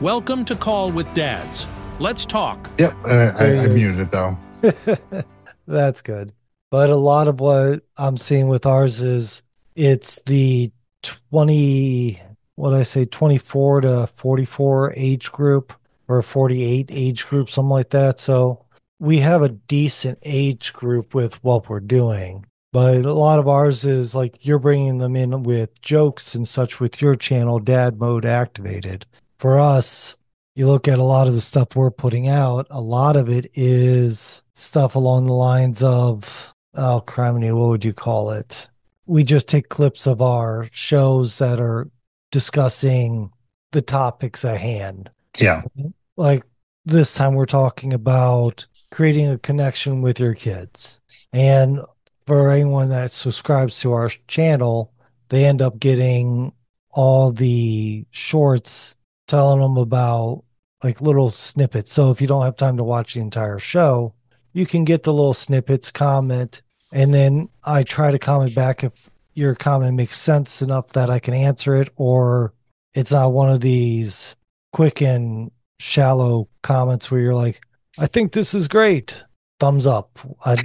Welcome to Call with Dads. Let's talk. Yep, I muted Is. it though. That's good. But a lot of what I'm seeing with ours is it's the 20, what I say, 24 to 44 age group or 48 age group, something like that. So we have a decent age group with what we're doing. But a lot of ours is like you're bringing them in with jokes and such with your channel, Dad Mode Activated. For us, you look at a lot of the stuff we're putting out, a lot of it is stuff along the lines of, oh, criminy, what would you call it? We just take clips of our shows that are discussing the topics at hand. Yeah, Like this time, we're talking about creating a connection with your kids. And for anyone that subscribes to our channel, they end up getting all the shorts telling them about like little snippets. So if you don't have time to watch the entire show, you can get the little snippets, comment, and then I try to comment back if your comment makes sense enough that I can answer it, or it's not one of these quick and shallow comments where you're like, I think this is great. Thumbs up.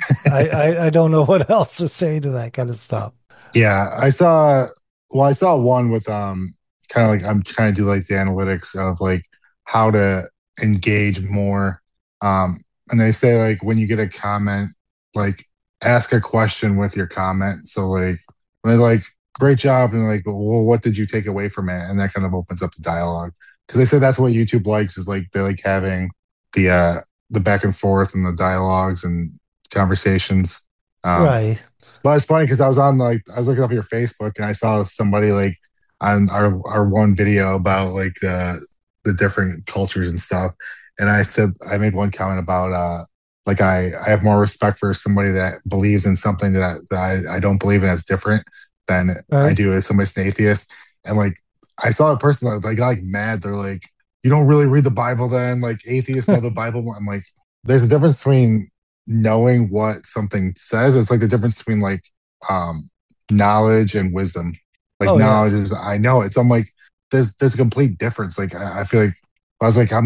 I don't know what else to say to that kind of stuff. yeah. I saw one with kind of like I'm trying to do like the analytics of like how to engage more. And they say like when you get a comment, like ask a question with your comment. So like when they're like, great job, and like, well, what did you take away from it? And that kind of opens up the dialogue. Because they said that's what YouTube likes is like they like having the back and forth and the dialogues and conversations. Um, Right. but it's funny because I was looking up your Facebook and I saw somebody like on our one video about like the different cultures and stuff. And I made one comment about like I have more respect for somebody that believes in something that I don't believe in, that's different than I Right. do as somebody's an atheist. And like I saw a person that like got like mad. They're like, you don't really read the Bible then? Like atheists know the Bible more. I'm like, there's a difference between knowing what something says. It's like the difference between like um knowledge and wisdom. Like Oh yeah. knowledge is I know it. So I'm like, there's a complete difference. Like I feel like I was like,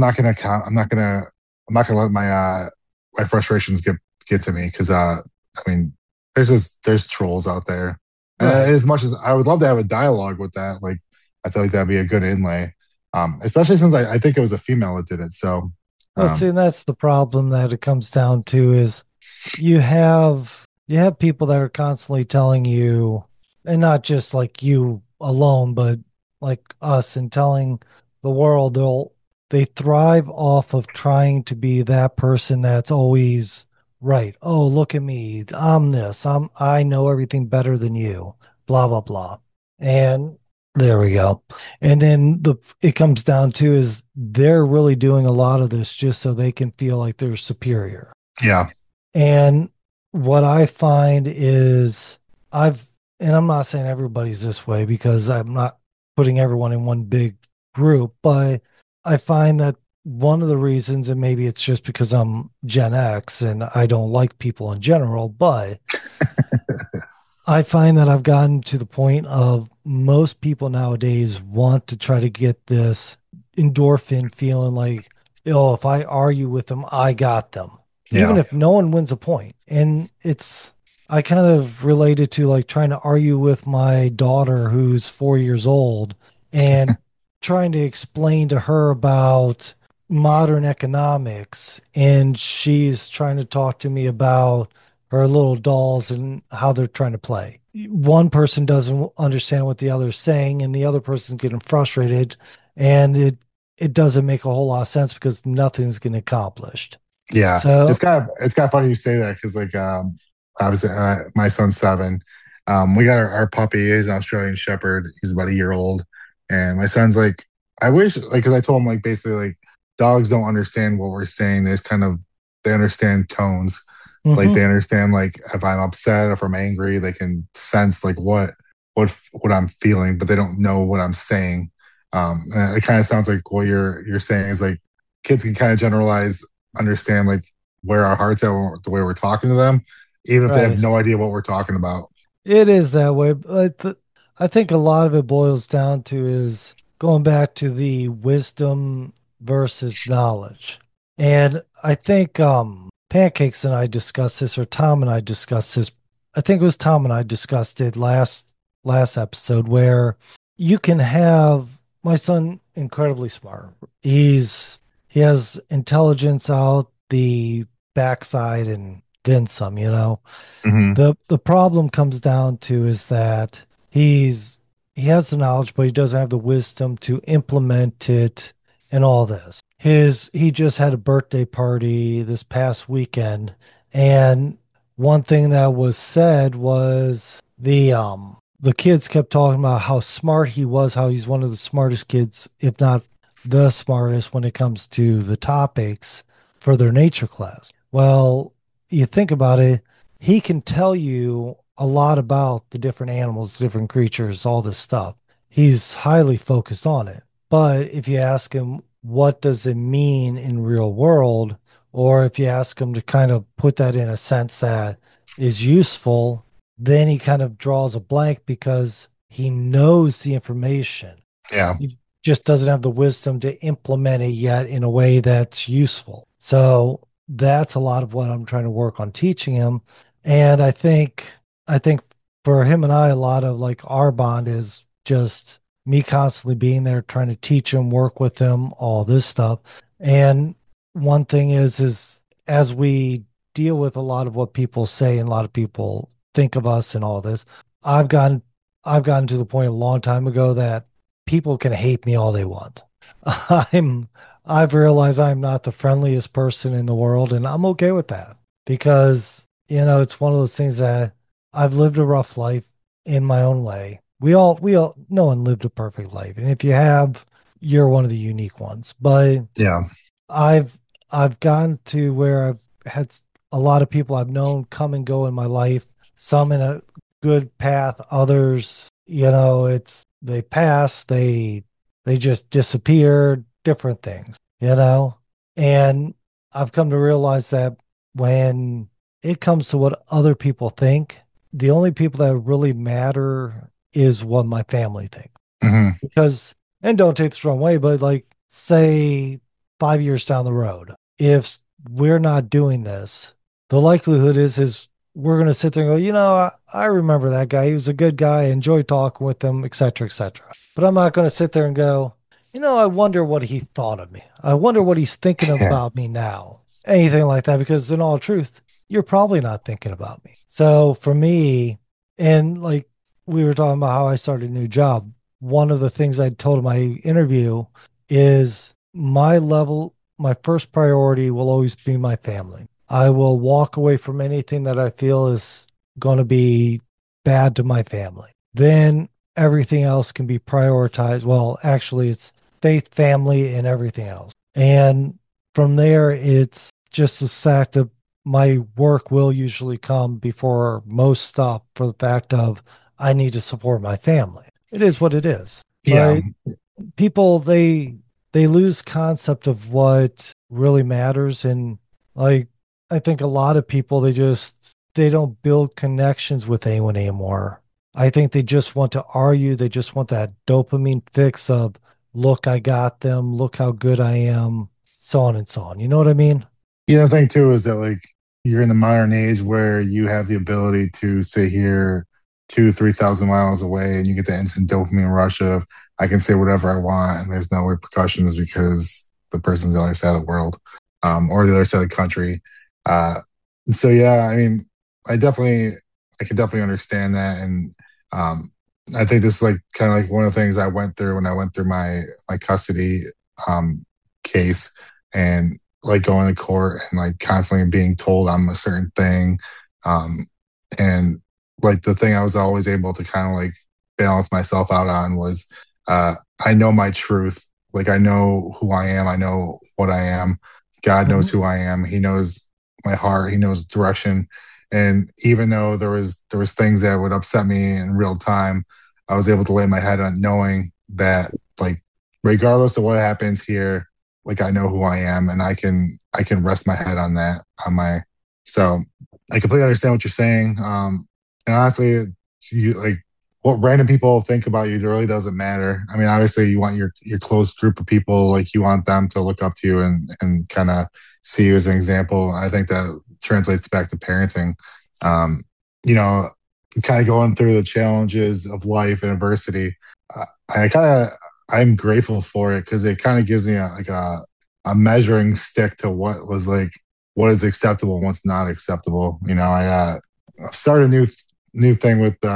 I'm not gonna let my frustrations get to me because I mean there's trolls out there. And Right. as much as I would love to have a dialogue with that, like I feel like that'd be a good inlay. Especially since I think it was a female that did it. So Well, see, um and that's the problem that it comes down to is you have people that are constantly telling you, and not just like you alone, but like us, and telling the world they thrive off of trying to be that person that's always right. Oh, look at me. I'm this. I know everything better than you. Blah blah blah. And there we go. And then it comes down to is they're really doing a lot of this just so they can feel like they're superior. yeah. And what I find is I've, and I'm not saying everybody's this way because I'm not putting everyone in one big group, but I find that one of the reasons, and maybe it's just because I'm Gen X and I don't like people in general, but I find that I've gotten to the point of most people nowadays want to try to get this endorphin feeling like, oh, if I argue with them, I got them, even Yeah. if no one wins a point. And I kind of related to like trying to argue with my daughter who's 4 years old and trying to explain to her about modern economics. And she's trying to talk to me about her little dolls and how they're trying to play. One person doesn't understand what the other's saying, and the other person's getting frustrated, and it doesn't make a whole lot of sense because nothing's getting accomplished. Yeah, So, it's kind of funny you say that because like obviously my son's 7. We got our puppy. He's an Australian Shepherd. He's about a year old, and my son's like, I wish like because I told him like basically like dogs don't understand what we're saying. They understand tones. Like mhm, they understand like if I'm upset or if I'm angry, they can sense like what I'm feeling, but they don't know what I'm saying. And it kind of sounds like what you're saying is like kids can kind of generalize understand like where our hearts are, the way we're talking to them, even if they have right. no idea what we're talking about. It is that way, but I think a lot of it boils down to is going back to the wisdom versus knowledge. And I think Pancakes and I discussed this, or Tom and I discussed this. I think it was Tom and I discussed it last episode, where you can have my son incredibly smart. He has intelligence out the backside and then some, you know. Hmm. The problem comes down to is that he has the knowledge, but he doesn't have the wisdom to implement it and all this. He just had a birthday party this past weekend, and one thing that was said was the kids kept talking about how smart he was, how he's one of the smartest kids, if not the smartest when it comes to the topics for their nature class. Well, you think about it, he can tell you a lot about the different animals, different creatures, all this stuff. He's highly focused on it. But if you ask him what does it mean in real world, or if you ask him to kind of put that in a sense that is useful, then he kind of draws a blank because he knows the information. Yeah. He just doesn't have the wisdom to implement it yet in a way that's useful. So that's a lot of what I'm trying to work on teaching him. And I think for him and I, a lot of like our bond is just me constantly being there, trying to teach him, work with him, all this stuff. And one thing is as we deal with a lot of what people say and a lot of people think of us and all this, I've gotten I've gotten to the point a long time ago that people can hate me all they want. I'm I've realized I'm not the friendliest person in the world, and I'm okay with that because it's one of those things that I've lived a rough life in my own way. We all no one lived a perfect life, and if you have, you're one of the unique ones. But Yeah. I've I've gotten to where I've had a lot of people I've known come and go in my life, some in a good path, others, it's they pass, they just disappear, different things. And I've come to realize that when it comes to what other people think, the only people that really matter is what my family thinks. Hmm. Because, and don't take this the wrong way, but like, say 5 years down the road, if we're not doing this, the likelihood is we're going to sit there and go, I remember that guy. He was a good guy. I enjoyed talking with him, et cetera, et cetera. But I'm not going to sit there and go, I wonder what he thought of me. I wonder what he's thinking Yeah. about me now. Anything like that, because in all truth, you're probably not thinking about me. So for me, and like we were talking about how I started a new job, one of the things I told in my interview is my first priority will always be my family. I will walk away from anything that I feel is going to be bad to my family. Then everything else can be prioritized. Well, actually, it's faith, family, and everything else. And from there, it's just the fact of my work will usually come before most stuff for the fact of I need to support my family. It is what it is. Yeah. But people they lose concept of what really matters, and like I think a lot of people they don't build connections with anyone anymore. I think they just want to argue. They just want that dopamine fix of look, I got them, look how good I am, so on and so on. You know what I mean? The thing too is that like you're in the modern age where you have the ability to sit here 3,000 miles away and you get the instant dopamine rush of I can say whatever I want and there's no repercussions because the person's on the other side of the world, or the other side of the country. Uh, so yeah, I mean, I could definitely understand that, and um, I think this is like kind of like one of the things I went through when I went through my custody um, case, and like going to court and like constantly being told I'm a certain thing. Um, and like the thing I was always able to kind of like balance myself out on was uh, I know my truth. Like I know who I am. I know what I am. God knows Mhm. who I am. He knows my heart. He knows direction. And even though there was things that would upset me in real time, I was able to lay my head on knowing that like regardless of what happens here, like I know who I am and I can rest my head on that on my so I completely understand what you're saying. And honestly, you like what random people think about you, it really doesn't matter. I mean, obviously, you want your close group of people, like you want them to look up to you and kind of see you as an example. I think that translates back to parenting. Um, you know, kind of going through the challenges of life and adversity. I kind of I'm grateful for it because it kind of gives me a measuring stick to what was like what is acceptable and what's not acceptable. I've started a new thing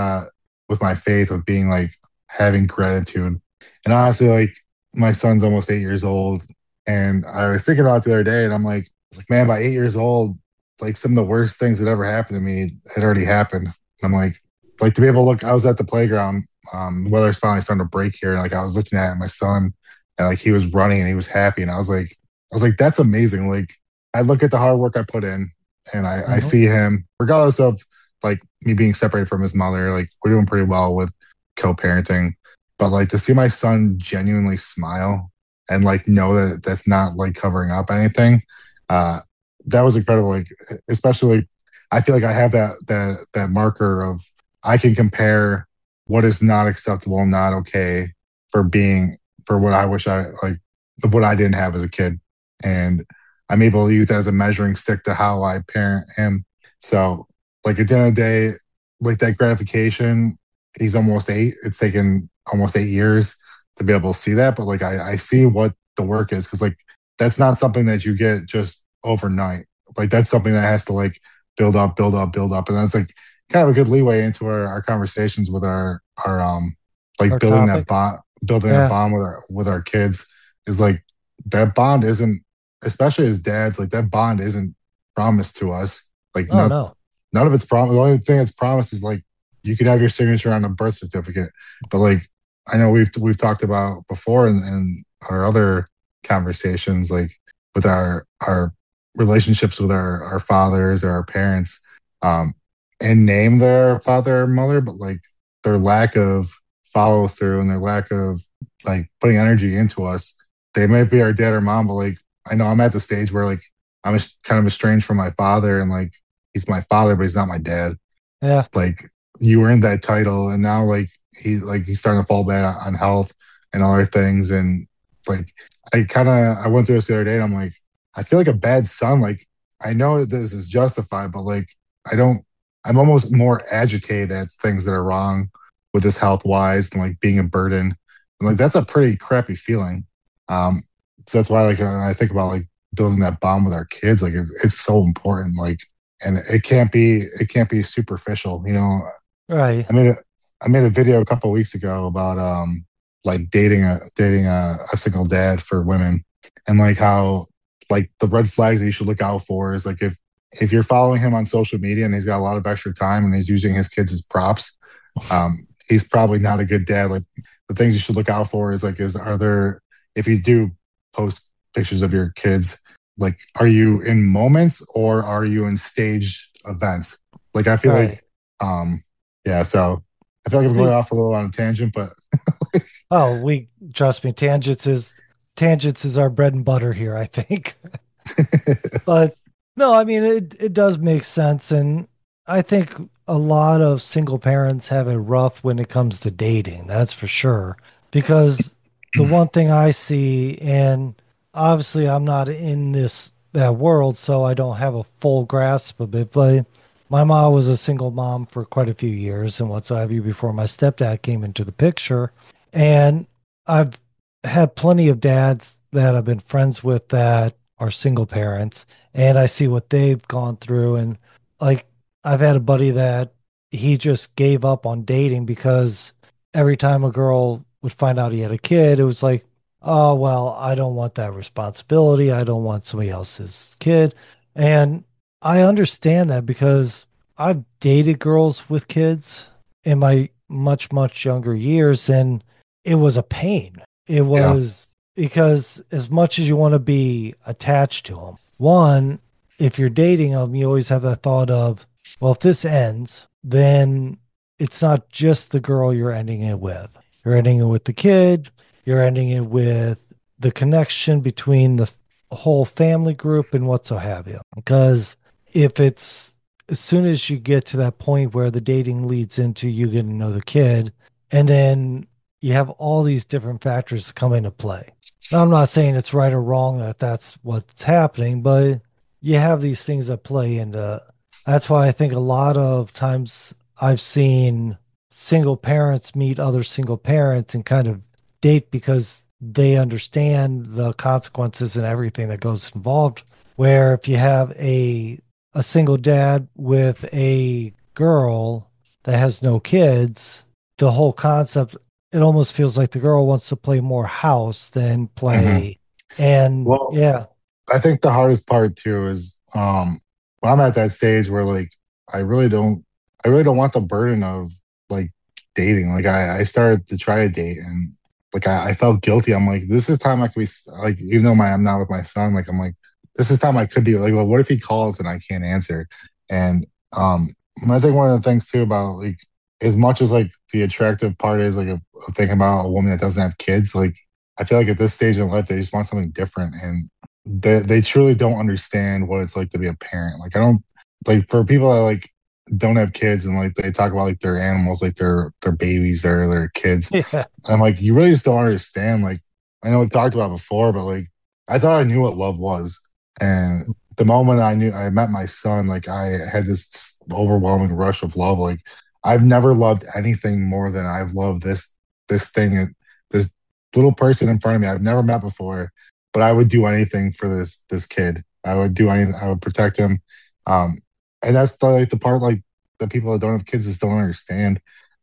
with my faith with being like having gratitude. And honestly, like my son's almost 8 years old. And I was thinking about it the other day and it's like, man, by 8 years old, like some of the worst things that ever happened to me had already happened. And I'm like to be able to look, I was at the playground, weather's finally starting to break here. And like I was looking at my son and like he was running and he was happy. And I was like, that's amazing. Like I look at the hard work I put in and I Mhm. see him, regardless of like me being separated from his mother, like we're doing pretty well with co-parenting. But like to see my son genuinely smile and like know that that's not like covering up anything, uh, that was incredible. Like especially, like, I feel like I have that marker of I can compare what is not acceptable and not okay for being for what I wish I like what I didn't have as a kid, and I'm able to use that as a measuring stick to how I parent him. So like at the end of the day, like that gratification, he's almost 8. It's taken almost 8 years to be able to see that. But like I see what the work is because like that's not something that you get just overnight. Like that's something that has to like build up, build up, build up. And that's like kind of a good leeway into our conversations with our like Our topic. building that Yeah. bond with our kids is like that bond isn't, especially as dads, like that bond isn't promised to us. Like Oh no. none of it's promised. The only thing that's promised is like you could have your signature on a birth certificate. But like I know we've talked about before in our other conversations, like with our relationships with our fathers or our parents, um, and name their father or mother, but like their lack of follow through and their lack of like putting energy into us. They might be our dad or mom, but like I know I'm at the stage where like I'm kind of estranged from my father and like he's my father, but he's not my dad. Yeah. Like you earned that title, and now he's starting to fall back on health and other things, and like I went through this the other day, and I'm like I feel like a bad son. Like I know this is justified, but like I don't. I'm almost more agitated at things that are wrong with this health wise and like being a burden. And like that's a pretty crappy feeling. Um, so that's why like when I think about like building that bond with our kids, like it's so important. Like and it can't be superficial. Right. I made a I made a video a couple of weeks ago about like dating a single dad for women and like how like the red flags that you should look out for is like if you're following him on social media and he's got a lot of extra time and he's using his kids as props, he's probably not a good dad. Like the things you should look out for is like is are there if you do post pictures of your kids, like are you in moments or are you in staged events? Like I feel Right. like yeah, so I feel like I'm going See, off a little on a tangent, but oh, we trust me, tangents is our bread and butter here, I think. But no, I mean it does make sense, and I think a lot of single parents have it rough when it comes to dating. That's for sure. Because the one thing I see, and obviously I'm not in this that world, so I don't have a full grasp of it, but my mom was a single mom for quite a few years and what have you before my stepdad came into the picture. And I've had plenty of dads that I've been friends with that are single parents, and I see what they've gone through. And like, I've had a buddy that he just gave up on dating because every time a girl would find out he had a kid, it was like, oh, well, I don't want that responsibility. I don't want somebody else's kid. And I understand that because I've dated girls with kids in my much, much younger years, and it was a pain. It yeah, was because as much as you want to be attached to them, one, if you're dating them, you always have that thought of, well, if this ends, then it's not just the girl you're ending it with. You're ending it with the kid, you're ending it with the connection between the whole family group and what so have you. Because if it's as soon as you get to that point where the dating leads into you getting to know the kid, And then you have all these different factors come into play. Now, I'm not saying it's right or wrong that that's what's happening, but you have these things that play into. That's why I think a lot of times I've seen single parents meet other single parents and kind of date because they understand the consequences and everything that goes involved. Where if you have a single dad with a girl that has no kids, the whole concept, it almost feels like the girl wants to play more house than Hmm. play. And Well, yeah, I think the hardest part too is when I'm at that stage where like I really don't I really don't want the burden of like dating. Like I started to try to date and like I felt guilty. I'm like, this is time I could be like, even though I'm not with my son, like I'm like, this is time I could be like, well, what if he calls and I can't answer? And um I think one of the things too about like as much as like the attractive part is like of thinking about a woman that doesn't have kids, like I feel like at this stage in life they just want something different and they truly don't understand what it's like to be a parent. Like I don't like for people that like don't have kids and like they talk about like their animals, like their babies, their kids. yeah, I'm like, you really just don't understand. Like I know we talked about before, but like I thought I knew what love was. And the moment I met my son, like I had this overwhelming rush of love. Like I've never loved anything more than I've loved this thing, this little person in front of me I've never met before, but I would do anything for this kid. I would do anything. I would protect him. Um, and that's like the part like the people that don't have kids just don't understand.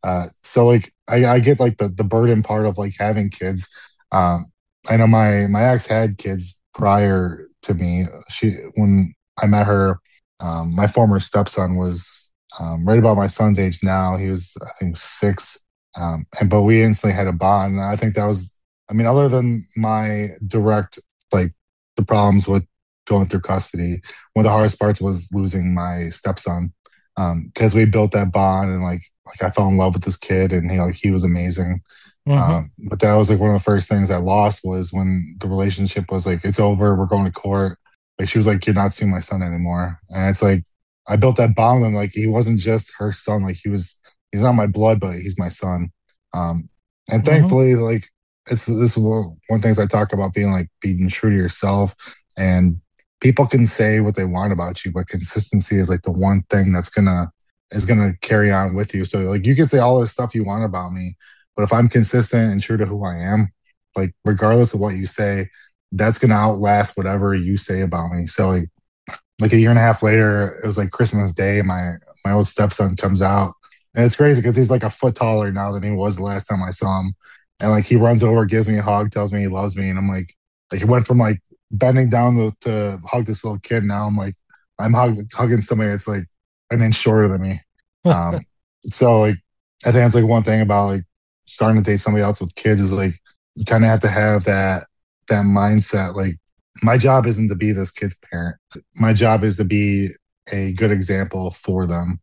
So like I get like the burden part of like having kids. Um, I know my ex had kids prior to me. She when I met her, my former stepson was right about my son's age now. He was I think 6, and but we instantly had a bond. And I think that was I mean, other than my direct, like the problems with going through custody, one of the hardest parts was losing my stepson. Because we built that bond and like I fell in love with this kid and he was amazing. hmm But that was like one of the first things I lost was when the relationship was like, it's over, we're going to court. Like she was like, you're not seeing my son anymore. And it's like I built that bond with him. Like he wasn't just her son, like he's not my blood, but he's my son. Um, and hmm thankfully, like it's this is one things I talk about being true to yourself and people can say what they want about you, but consistency is like the one thing that's gonna carry on with you. So like you can say all this stuff you want about me, but if I'm consistent and true to who I am, like regardless of what you say, that's gonna outlast whatever you say about me. So like a year and a half later, it was like Christmas Day. My old stepson comes out, and it's crazy because he's like a foot taller now than he was the last time I saw him. And like he runs over, gives me a hug, tells me he loves me, and I'm like he went from like bending down to hug this little kid. Now I'm like hugging somebody that's like an inch shorter than me. Um, so like I think that's like one thing about like starting to date somebody else with kids is like you kind of have to have that mindset. Like my job isn't to be this kid's parent. My job is to be a good example for them,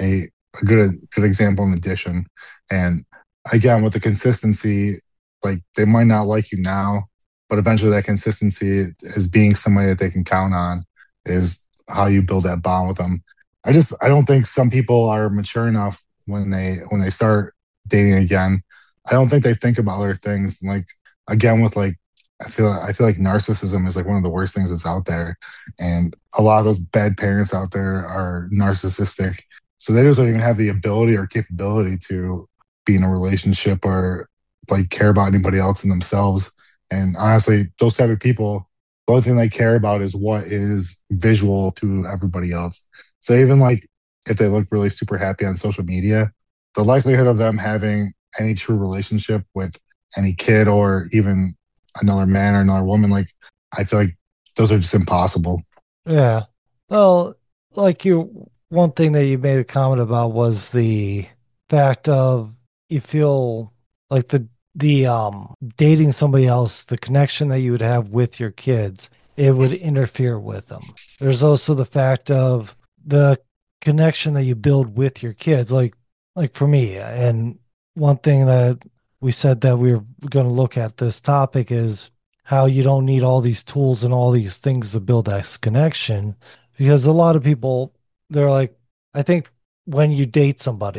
a good example in addition. And again, with the consistency, like they might not like you now, but eventually that consistency is being somebody that they can count on is how you build that bond with them. I don't think some people are mature enough when they start dating again. I don't think they think about other things. Like again, with like I feel like narcissism is like one of the worst things that's out there, and a lot of those bad parents out there are narcissistic, so they just don't even have the ability or capability to be in a relationship or like care about anybody else than themselves. And honestly, those type of people, the only thing they care about is what is visual to everybody else. So even like if they look really super happy on social media, the likelihood of them having any true relationship with any kid or even another man or another woman, like I feel like those are just impossible. yeah. Well, like one thing that you made a comment about was the fact of you feel like the dating somebody else, the connection that you would have with your kids, it would interfere with them. There's also the fact of the connection that you build with your kids, like for me. And one thing that we said that we were going to look at this topic is how you don't need all these tools and all these things to build that connection, because a lot of people, they're like, I think when you date somebody,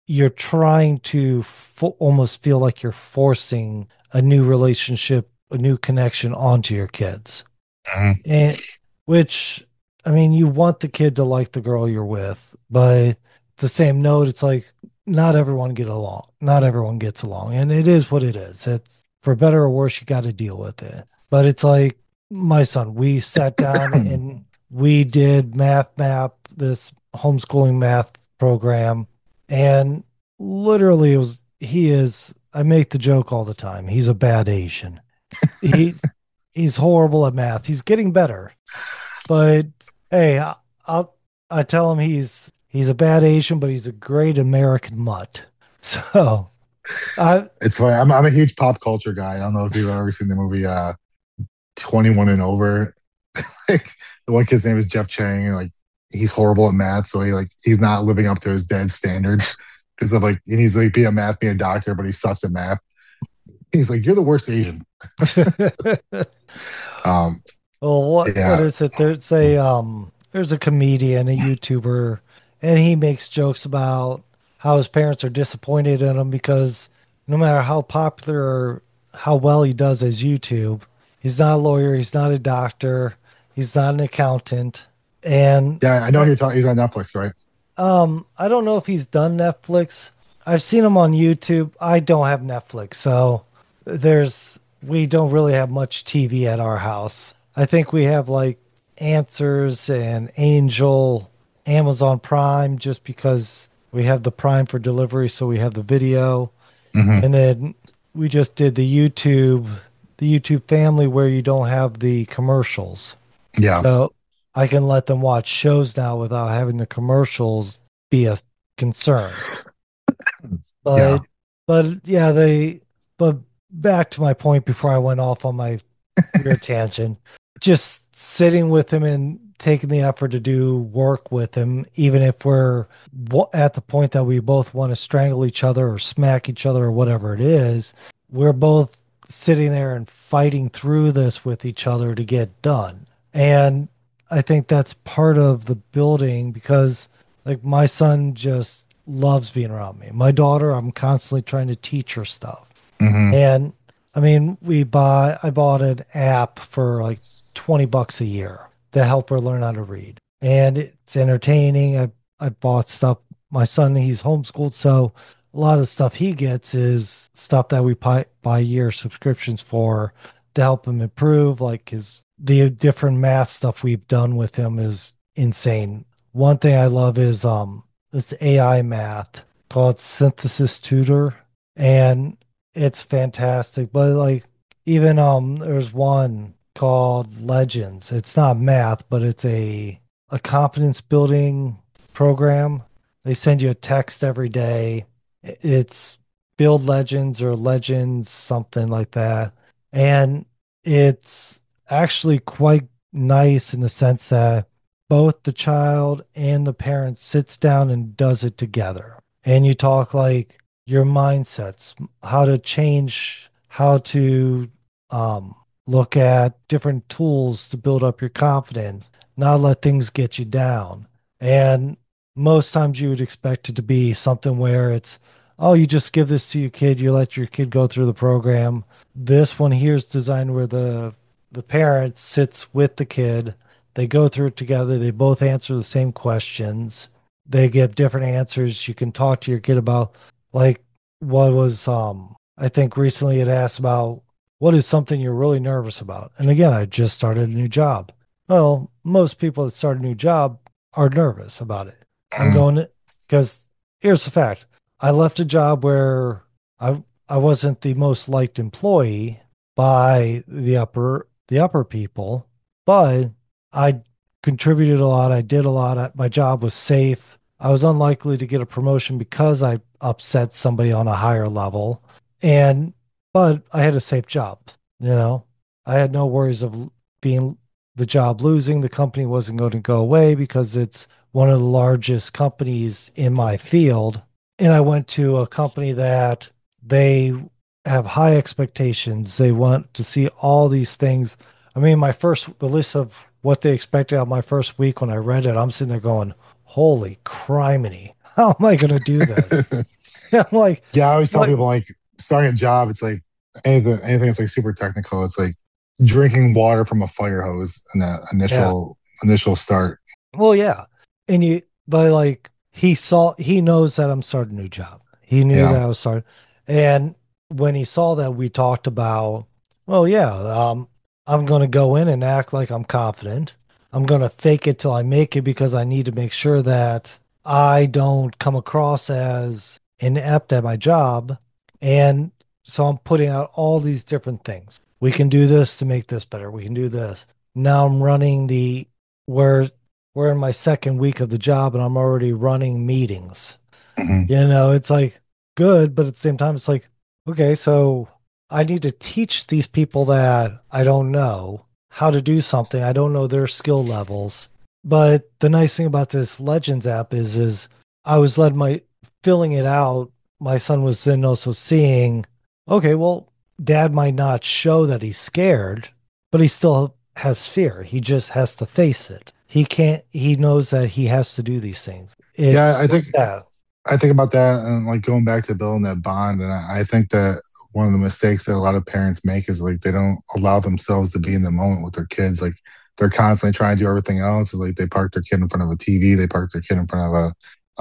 you're trying to almost feel like you're forcing a new relationship, a new connection onto your kids. Mhm. And which, I mean, you want the kid to like the girl you're with, but the same note, it's like not everyone get along. Not everyone gets along, and it is what it is. It's for better or worse, you got to deal with it. But it's like my son, we sat down and we did math map, this homeschooling math program, and literally it was he is. I make the joke all the time. He's a bad Asian. He he's horrible at math. He's getting better, but hey, I'll I tell him he's a bad Asian, but he's a great American mutt. So I It's funny. I'm a huge pop culture guy. I don't know if you've ever seen the movie 21 and Over. Like the one kid's name is Jeff Chang, and like he's horrible at math, so he's not living up to his dad's standards because of like he needs to like be a math, be a doctor, but he sucks at math. He's like, you're the worst Asian. Um, well, what yeah, is it? There's a comedian, a YouTuber, and he makes jokes about how his parents are disappointed in him because no matter how popular or how well he does as YouTube, he's not a lawyer, he's not a doctor, he's not an accountant, and yeah. I know you're talking. He's on Netflix, right? I don't know if he's done Netflix. I've seen him on YouTube. I don't have Netflix, so we don't really have much TV at our house. I think we have like Answers and Angel, Amazon Prime, just because we have the Prime for delivery, so we have the video. Hmm. And then we just did the YouTube family where you don't have the commercials. Yeah, So I can let them watch shows now without having the commercials be a concern. yeah. But but yeah, but back to my point before I went off on my weird tangent. Just sitting with him and taking the effort to do work with him, even if we're at the point that we both want to strangle each other or smack each other or whatever it is, we're both sitting there and fighting through this with each other to get done. And I think that's part of the building because, like, my son just loves being around me. My daughter, I'm constantly trying to teach her stuff. Hmm. And I mean, I bought an app for like $20 a year to help her learn how to read. And it's entertaining. I bought stuff. My son, he's homeschooled, so a lot of the stuff he gets is stuff that we buy year subscriptions for to help him improve. Like the different math stuff we've done with him is insane. One thing I love is this AI math called Synthesis Tutor, and it's fantastic. But like even there's one called Legends. It's not math, but it's a confidence building program. They send you a text every day. It's Build Legends or Legends, something like that. And it's actually quite nice in the sense that both the child and the parent sits down and does it together. And you talk like your mindsets, how to change, how to um, look at different tools to build up your confidence, not let things get you down. And most times you would expect it to be something where it's, oh, you just give this to your kid, you let your kid go through the program. This one here is designed where the parent sits with the kid. They go through it together. They both answer the same questions. They give different answers. You can talk to your kid about like what was I think recently it asked about what is something you're really nervous about. And again, I just started a new job. Well, most people that start a new job are nervous about it. I'm Hmm. going because here's the fact. I left a job where I wasn't the most liked employee by the upper people, but I contributed a lot. I did a lot. My job was safe. I was unlikely to get a promotion because I upset somebody on a higher level. And, but I had a safe job, you know, I had no worries of being the job losing. The company wasn't going to go away because it's one of the largest companies in my field. And I went to a company that they have high expectations. They want to see all these things. I mean, the list of what they expected out of my first week when I read it, I'm sitting there going, holy criminy, how am I going to do this? I'm like, Yeah, I always tell what? people like starting a job, it's like anything that's like super technical. It's like drinking water from a fire hose in that Yeah. initial start. Well, yeah. And but like he knows that I'm starting a new job. He knew Yeah. that I was starting. And when he saw that, we talked about, well, yeah, I'm going to go in and act like I'm confident. I'm going to fake it till I make it because I need to make sure that I don't come across as inept at my job. And so I'm putting out all these different things. We can do this to make this better. We can do this. Now I'm running where we're in my second week of the job and I'm already running meetings. Mhm. It's like good, but at the same time, it's like, okay, so I need to teach these people that I don't know how to do something. I don't know their skill levels. But the nice thing about this Legends app is I was led my filling it out. My son was then also seeing, okay, well, dad might not show that he's scared, but he still has fear. He just has to face it. He knows that he has to do these things. Yeah, It's yeah. I think about that and like going back to building that bond. And I think that one of the mistakes that a lot of parents make is like they don't allow themselves to be in the moment with their kids. Like they're constantly trying to do everything else. Like they park their kid in front of a TV, they park their kid in front of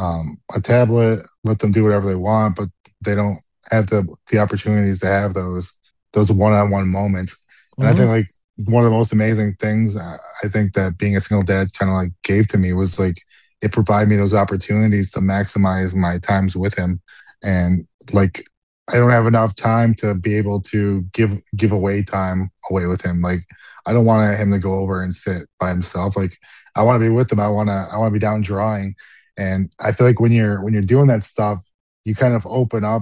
a tablet, let them do whatever they want, but they don't have the opportunities to have those one-on-one moments. And I Hmm. think like one of the most amazing things I think that being a single dad kind of like gave to me was like it provided me those opportunities to maximize my times with him. And like I don't have enough time to be able to give away time away with him. Like I don't want him to go over and sit by himself. Like I want to be with him. I want to be down drawing. And I feel like when you're doing that stuff, you kind of open up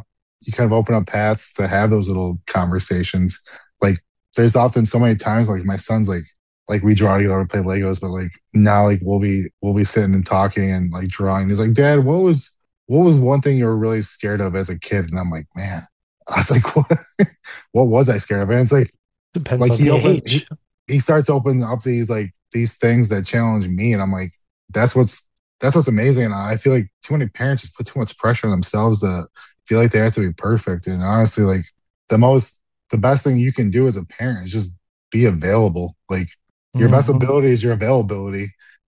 paths to have those little conversations. Like there's often so many times like my son's like we draw together, we play Legos, but like now like we'll be sitting and talking and like drawing. He's like, Dad, what was one thing you were really scared of as a kid? And I'm like, man, I was like, what was I scared of? And it's Depends like on the age. he starts opening up these things that challenge me, and I'm like, that's what's that's what's amazing. And I feel like too many parents just put too much pressure on themselves to feel like they have to be perfect. And honestly, like the best thing you can do as a parent is just be available. Like your best Hmm. ability is your availability.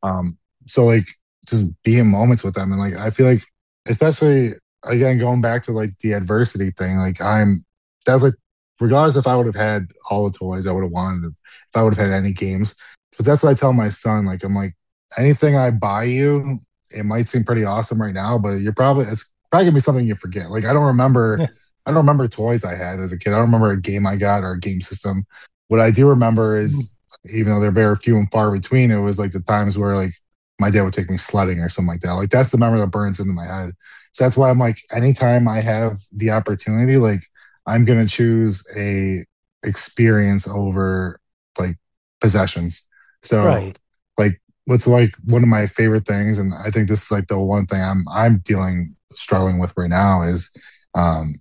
So like just be in moments with them. And like I feel like especially again going back to like the adversity thing, like that's like regardless if I would have had all the toys I would have wanted, if I would have had any games. Because that's what I tell my son. Like I'm like, anything I buy you, it might seem pretty awesome right now, but it's probably gonna be something you forget. Like Yeah. I don't remember toys I had as a kid. I don't remember a game I got or a game system. What I do remember is, even though they're very few and far between, it was like the times where like my dad would take me sledding or something like that. Like that's the memory that burns into my head. So that's why I'm like, anytime I have the opportunity, like I'm gonna choose a experience over like possessions. So Right. like what's like one of my favorite things, and I think this is like the one thing I'm struggling with right now is um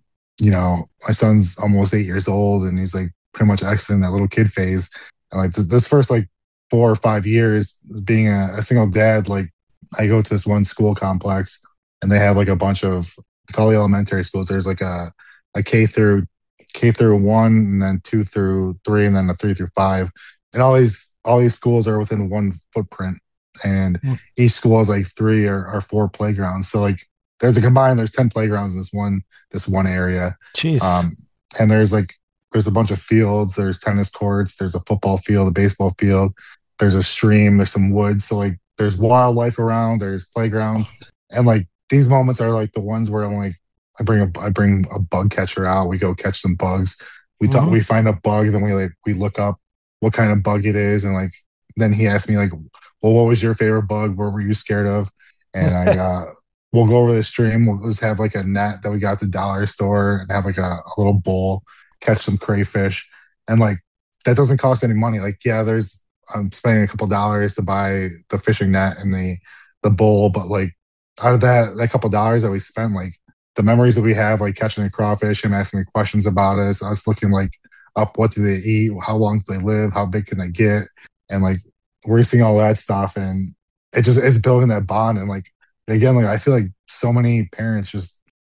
my son's almost 8 years old and he's like pretty much exiting that little kid phase. And like this first like 4 or 5 years being a single dad, like I go to this one school complex and they have like a bunch of call the elementary schools. There's like a K through 1 and then 2 through 3 and then a 3 through 5. And all these schools are within one footprint. And Mm. each school has like 3 or 4 playgrounds. So like there's 10 playgrounds in this one area. Jeez. Um, and there's a bunch of fields, there's tennis courts, there's a football field, a baseball field, there's a stream, there's some woods. So like there's wildlife around, there's playgrounds. And like these moments are like the ones where I'm like, I bring a bug catcher out, we go catch some bugs. Hmm. We find a bug, then we look up what kind of bug it is, and like then he asked me like, well, what was your favorite bug? What were you scared of? And we'll go over the stream. We'll just have like a net that we got at the dollar store and have like a little bowl, catch some crayfish. And like, that doesn't cost any money. Like, yeah, I'm spending a couple dollars to buy the fishing net and the bowl. But like, out of that couple dollars that we spent, like the memories that we have, like catching a crawfish, him asking me questions about us looking like up what do they eat, how long do they live, how big can they get, and like we're seeing all that stuff, and it's building that bond. And like again, like I feel like so many parents just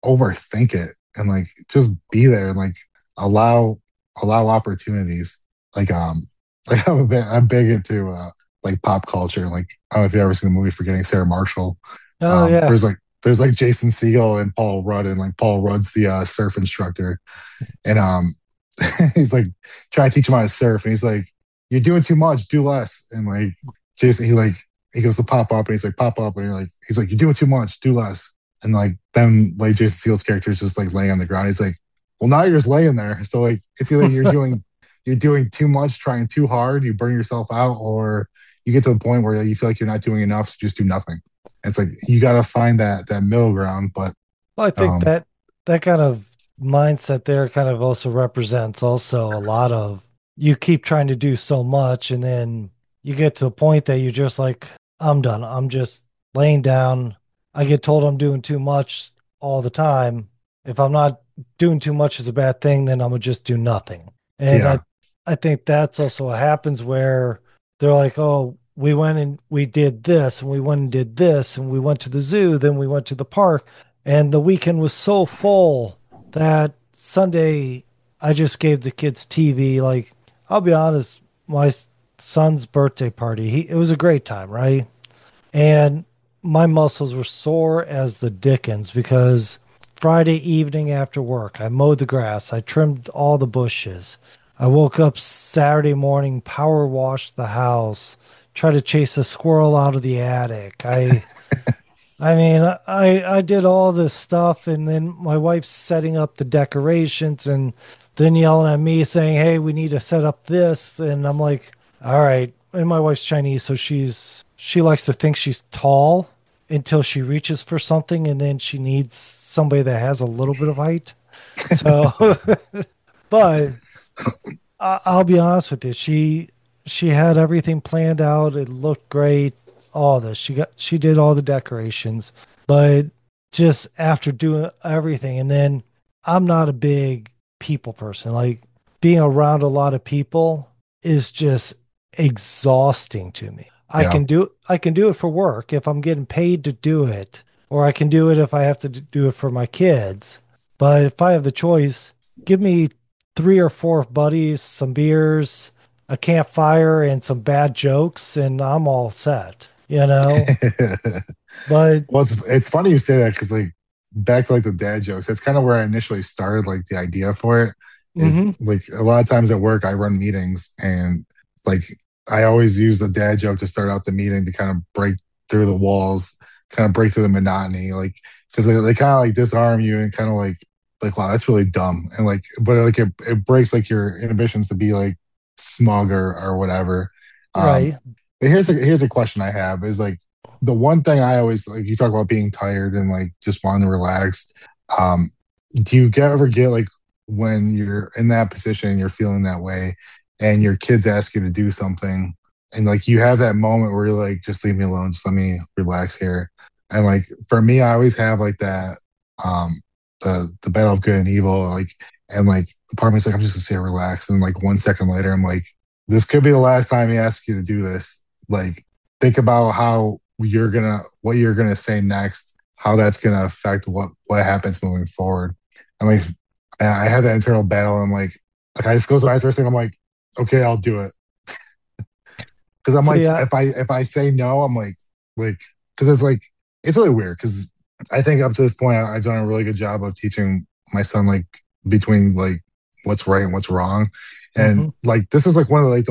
overthink it and like just be there and like allow opportunities. Like like I'm big into like pop culture. Like I don't know if you've ever seen the movie Forgetting Sarah Marshall. Oh yeah. There's like Jason Segel and Paul Rudd, and like Paul Rudd's the surf instructor, and he's like trying to teach him how to surf, and he's like, "You're doing too much, do less." And like Jason, he goes to pop up, and he's like, "Pop up," and he's like, "You're doing too much, do less." And like then like Jason Segel's character is just like laying on the ground. He's like, "Well, now you're just laying there." So like it's either you're doing too much, trying too hard, you burn yourself out, or you get to the point where you feel like you're not doing enough, so just do nothing. It's like you got to find that middle ground. But Well, I think um, that kind of mindset there kind of also represents also a lot of you keep trying to do so much and then you get to a point that you're just like, I'm done. I'm just laying down. I get told I'm doing too much all the time. If I'm not doing too much is a bad thing, then I'm gonna just do nothing. And yeah, I think that's also what happens where they're like, oh, we went and we did this and we went and did this and we went to the zoo, then we went to the park and the weekend was so full that Sunday I just gave the kids TV. Like, I'll be honest, my son's birthday party, it was a great time, right? And my muscles were sore as the dickens because Friday evening after work, I mowed the grass, I trimmed all the bushes. I woke up Saturday morning, power washed the house, tried to chase a squirrel out of the attic. I mean, I did all this stuff, and then my wife's setting up the decorations, and then yelling at me saying, "Hey, we need to set up this," and I'm like, "All right." And my wife's Chinese, so she likes to think she's tall until she reaches for something, and then she needs somebody that has a little bit of height. So, but I'll be honest with you, she had everything planned out. It looked great. All this. She did all the decorations, but just after doing everything, and then I'm not a big people person. Like being around a lot of people is just exhausting to me. yeah. I can do it for work if I'm getting paid to do it, or I can do it if I have to do it for my kids. But if I have the choice, give me three or four buddies, some beers, a campfire, and some bad jokes, and I'm all set, you know? But Well, it's funny you say that because like back to like the dad jokes. That's kind of where I initially started. Like the idea for it is mhm, like a lot of times at work I run meetings and like I always use the dad joke to start out the meeting to kind of break through the walls, kind of break through the monotony, like because they kind of like disarm you and kind of like wow that's really dumb and like but like it breaks like your inhibitions to be like smug or whatever. Um, right. but here's a question I have is like the one thing I always like you talk about being tired and like just wanting to relax. Um, do you ever get like when you're in that position and you're feeling that way and your kids ask you to do something and like you have that moment where you're like, just leave me alone, just let me relax here. And like for me, I always have like that um the battle of good and evil, like and like the part of me's like, I'm just gonna say relax. And like 1 second later, I'm like, this could be the last time he asks you to do this. Like think about how what you're gonna say next, how that's gonna affect what happens moving forward. I'm like I had that internal battle. And I'm like I just close my eyes for a second. I'm like, okay, I'll do it. Because I'm See, like, if I say no, I'm like because it's like it's really weird. Because I think up to this point, I've done a really good job of teaching my son like between like what's right and what's wrong, and mhm, like this is like one of the, like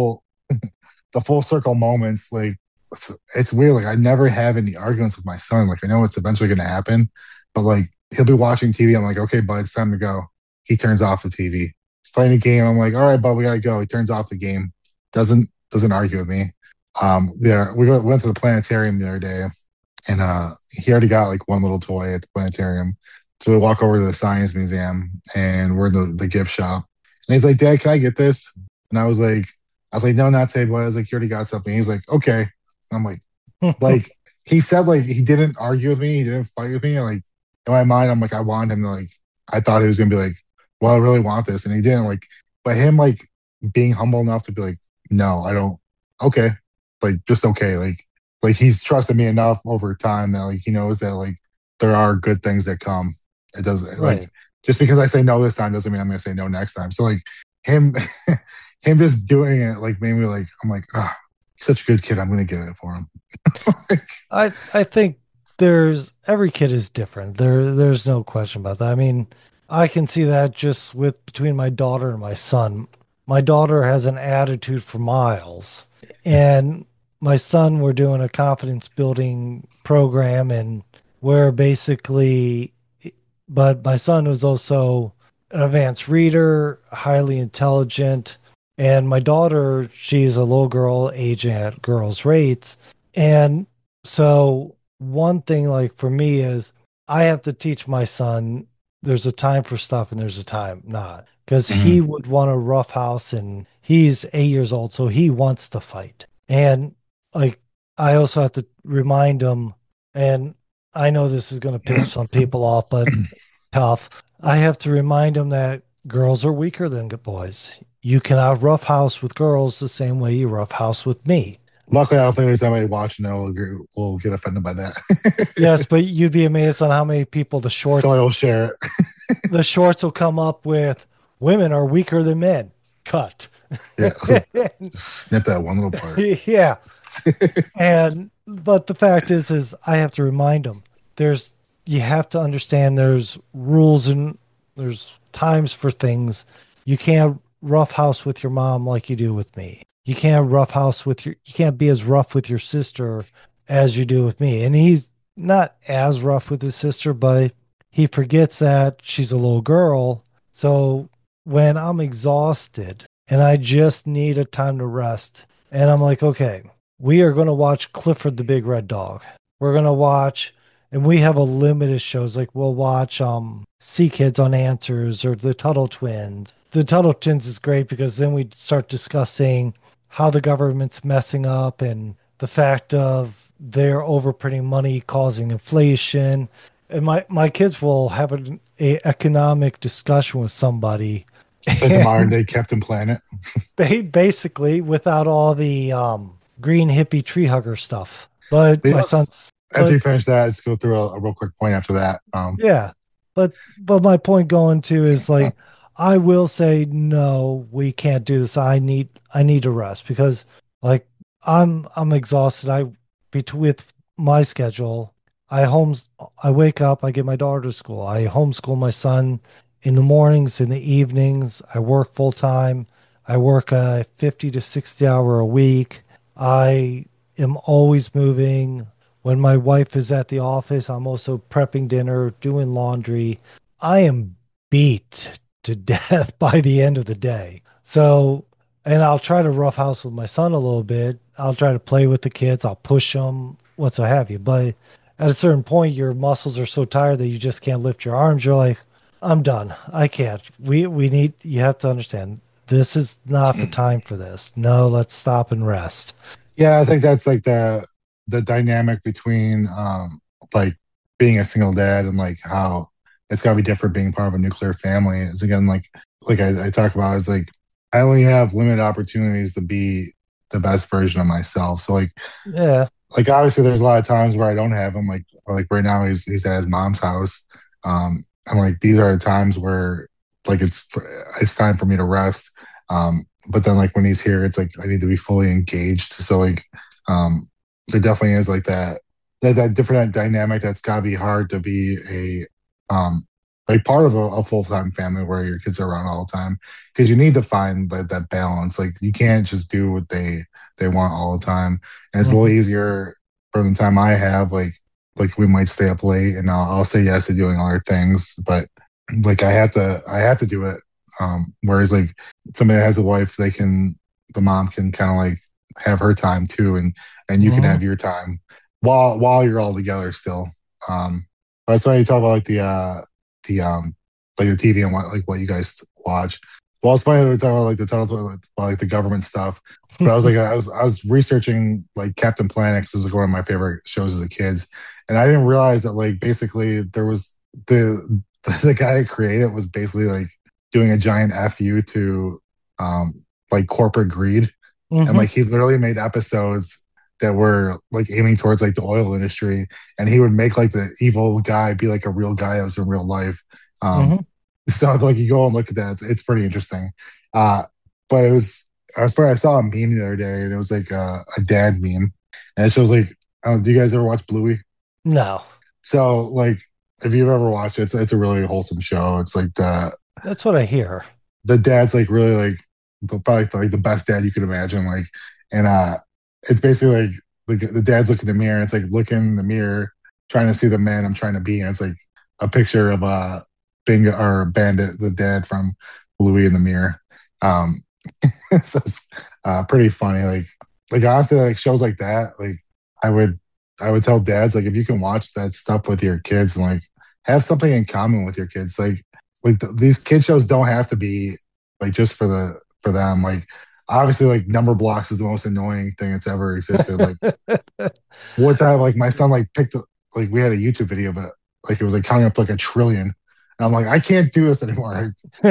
the full circle moments. Like it's weird. Like I never have any arguments with my son. Like I know it's eventually going to happen, but like he'll be watching TV. I'm like, okay, bud, it's time to go. He turns off the TV. He's playing a game. I'm like, all right, bud, we gotta go. He turns off the game. Doesn't argue with me. Yeah, went to the planetarium the other day, and he already got like one little toy at the planetarium. So we walk over to the science museum, and we're in the gift shop. And he's like, "Dad, can I get this?" And I was like, "No, not today, boy." I was like, "You already got something." He's like, "Okay." And I'm like he said like he didn't argue with me, he didn't fight with me. And like in my mind, I'm like, I want him to like. I thought he was gonna be like, "Well, I really want this," and he didn't. Like, but him like being humble enough to be like, "No, I don't." Okay, like just okay, like he's trusted me enough over time that like he knows that like there are good things that come, It doesn't like Right. just because I say no this time doesn't mean I'm going to say no next time. So like him, him just doing it like made me like I'm like ah, he's such a good kid. I'm going to get it for him. Like, I think there's every kid is different. There's no question about that. I mean, I can see that just with between my daughter and my son. My daughter has an attitude for miles, and my son, we're doing a confidence building program, and where basically, but my son was also an advanced reader, highly intelligent, and my daughter, she's a little girl aging at girls' rates, and so one thing like for me is I have to teach my son there's a time for stuff and there's a time not. Because he mhm. would want a rough house and he's 8 years old, so he wants to fight. And like I also have to remind him, and I know this is gonna piss some people off, but tough. I have to remind him that girls are weaker than boys. You cannot roughhouse with girls the same way you roughhouse with me. Luckily, I don't think there's anybody watching that will get offended by that. Yes, but you'd be amazed on how many people Somebody will share it. the shorts will come up with women are weaker than men. Cut. Yeah, just snip that one little part. Yeah. And but the fact is I have to remind them there's you have to understand there's rules and there's times for things. You can't roughhouse with your mom like you do with me. You can't be as rough with your sister as you do with me. And he's not as rough with his sister, but he forgets that she's a little girl. So when I'm exhausted and I just need a time to rest, and I'm like, okay, we are going to watch Clifford the Big Red Dog. We're going to watch, and we have a limited shows. Like we'll watch Sea Kids on Answers or the Tuttle Twins. The Tuttle Twins is great because then we start discussing how the government's messing up and the fact of they're overprinting money causing inflation. And my kids will have a economic discussion with somebody It's like the modern day Captain Planet. basically without all the green hippie tree hugger stuff. But But my yes, son's, after but you finish that, let's go through a real quick point after that. yeah, but my point going to is like I will say no, we can't do this. I need to rest because like I'm exhausted. With my schedule, I wake up, I get my daughter to school. I homeschool my son in the mornings, in the evenings. I work full time. I work a 50 to 60 hour a week. I am always moving. When my wife is at the office, I'm also prepping dinner, doing laundry. I am beat to death by the end of the day. So, and I'll try to roughhouse with my son a little bit. I'll try to play with the kids. I'll push them, what so have you. But at a certain point, your muscles are so tired that you just can't lift your arms. You're like, I'm done. I can't. We need. You have to understand. This is not the time for this. No, let's stop and rest. Yeah, I think that's like the dynamic between like being a single dad and like how it's got to be different being part of a nuclear family. Is again like I talk about is like I only have limited opportunities to be the best version of myself. So Yeah. like obviously there's a lot of times where I don't have him like right now he's at his mom's house. And like these are the times where like it's time for me to rest. But then like when he's here it's like I need to be fully engaged. So like um there definitely is like that different dynamic that's got to be hard to be like part of a full-time family where your kids are around all the time because you need to find that balance. Like you can't just do what they want all the time, and it's a little Mhm. easier for the time I have. Like we might stay up late, and I'll say yes to doing other things, but like I have to do it. Whereas like somebody that has a wife, the mom can kind of like have her time too, and you can Mhm. have your time while you're all together still. That's why you talk about like the like the TV and what you guys watch. Well, it's funny that we talk about like the title about like the government stuff, but I was researching like Captain Planet because it was like one of my favorite shows as a kids, and I didn't realize that like basically there was the guy that created it was basically like doing a giant fu to like corporate greed, and Mhm. like he literally made episodes that were like aiming towards like the oil industry, and he would make like the evil guy be like a real guy that was in real life. Um, Hmm. so like you go and look at that, it's pretty interesting. Uh, but it was I was I saw a meme the other day, and it was like a dad meme, and it shows like, do you guys ever watch Bluey? No, So like if you've ever watched it, it's a really wholesome show. It's like that's what I hear. the dad's like really like probably like the best dad you could imagine. Like, and it's basically like the dad's looking in the mirror. And it's like looking in the mirror, trying to see the man I'm trying to be, and it's like a picture of Bingo or Bandit, the dad from Bluey in the mirror. Um, so it's pretty funny. Like honestly, like shows like that, like I would I would tell dads like if you can watch that stuff with your kids and like have something in common with your kids, these kid shows don't have to be like just for them. Like obviously, like Number Blocks is the most annoying thing that's ever existed. Like one time, like my son like like we had a YouTube video, but like it was like counting up like a trillion. And I'm like, I can't do this anymore.